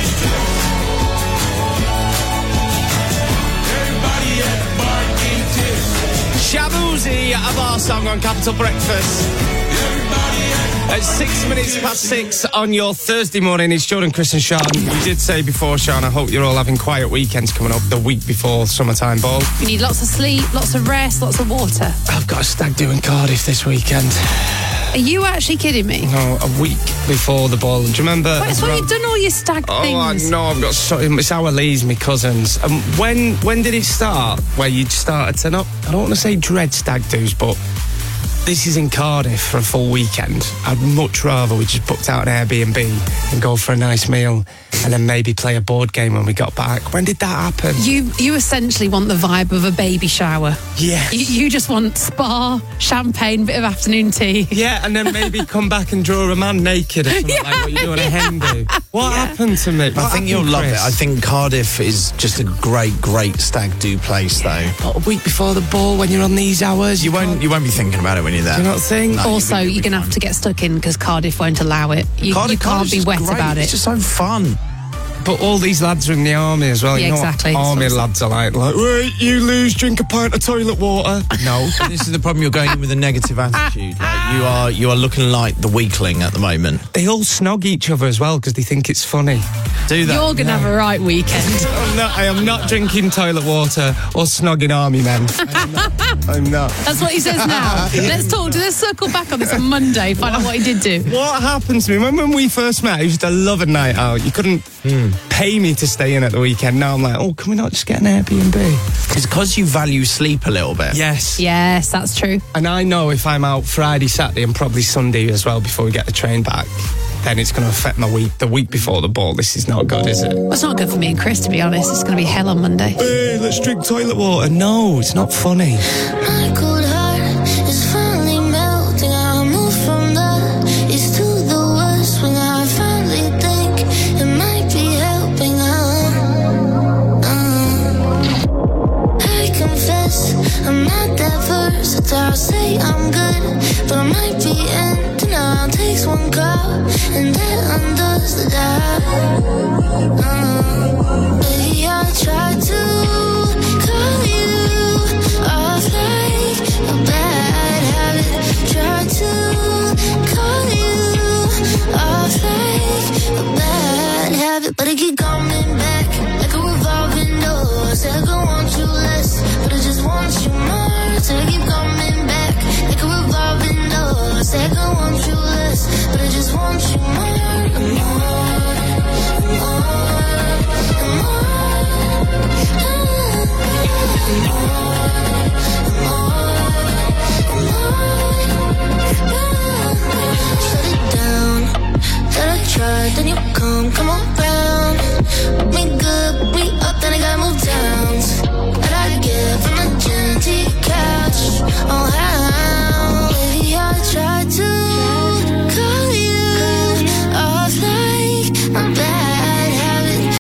Speaker 10: Everybody at the bar getting tipsy.
Speaker 29: Shabuzi, a bar song on Capital Breakfast. At 6 minutes past 6 on your Thursday morning, it's Jordan, Chris and Sean. We did say before, Sean, I hope you're all having quiet weekends coming up the week before summertime ball.
Speaker 31: You need lots of sleep, lots of rest, lots of water.
Speaker 29: I've got a stag do in Cardiff this weekend.
Speaker 31: Are you actually kidding me?
Speaker 29: No, a week before the ball. Do you remember?
Speaker 31: Wait, so you've done all your stag things?
Speaker 29: Oh, no, I've got it's our Lee's, my cousins. When did it start where you started to not, I don't want to say dread stag do's, but this is in Cardiff for a full weekend. I'd much rather we just booked out an Airbnb and go for a nice meal and then maybe play a board game when we got back. When did that happen?
Speaker 31: You essentially want the vibe of a baby shower.
Speaker 29: Yeah.
Speaker 31: You just want spa, champagne, bit of afternoon tea.
Speaker 29: Yeah, and then maybe come back and draw a man naked or something like what you do on a hen do. What happened to me?
Speaker 30: I think you'll love it. I think Cardiff is just a great stag do place, though.
Speaker 29: But a week before the ball, when you're on these hours,
Speaker 30: you won't be thinking about it when you're there.
Speaker 29: Do you not think?
Speaker 31: No, also, you're going to have to get stuck in because Cardiff won't allow it. You can't be wet about it.
Speaker 30: It's just so fun.
Speaker 29: But all these lads are in the army as well.
Speaker 31: Yeah,
Speaker 29: you know
Speaker 31: exactly.
Speaker 29: What army lads are like, wait, you lose, drink a pint of toilet water.
Speaker 30: No, this is the problem. You're going in with a negative attitude. Like you are looking like the weakling at the moment.
Speaker 29: They all snog each other as well because they think it's funny.
Speaker 30: Do that?
Speaker 31: You're going to have a right weekend.
Speaker 29: I am not drinking toilet water or snogging army men. I'm not.
Speaker 31: That's what he says now. Let's circle back on this on Monday, find out what he did do.
Speaker 29: What happened to me? When we first met, I used to love a night out. You couldn't pay me to stay in at the weekend. Now I'm like, can we not just get an Airbnb?
Speaker 30: It's because you value sleep a little bit.
Speaker 29: Yes.
Speaker 31: Yes, that's true.
Speaker 29: And I know if I'm out Friday, Saturday and probably Sunday as well before we get the train back, then it's going to affect my week. The week before the ball, this is not good, is it?
Speaker 31: Well, it's not good for me and Chris, to be honest. It's going to be hell on Monday.
Speaker 29: Hey, let's drink toilet water. No, it's not funny.
Speaker 7: My cold heart is finally melting. I move from the east to the west when I finally think it might be helping. I confess I'm not that versatile. I'll say I'm good, but I might be ending now. Takes one call and that undoes the doubt.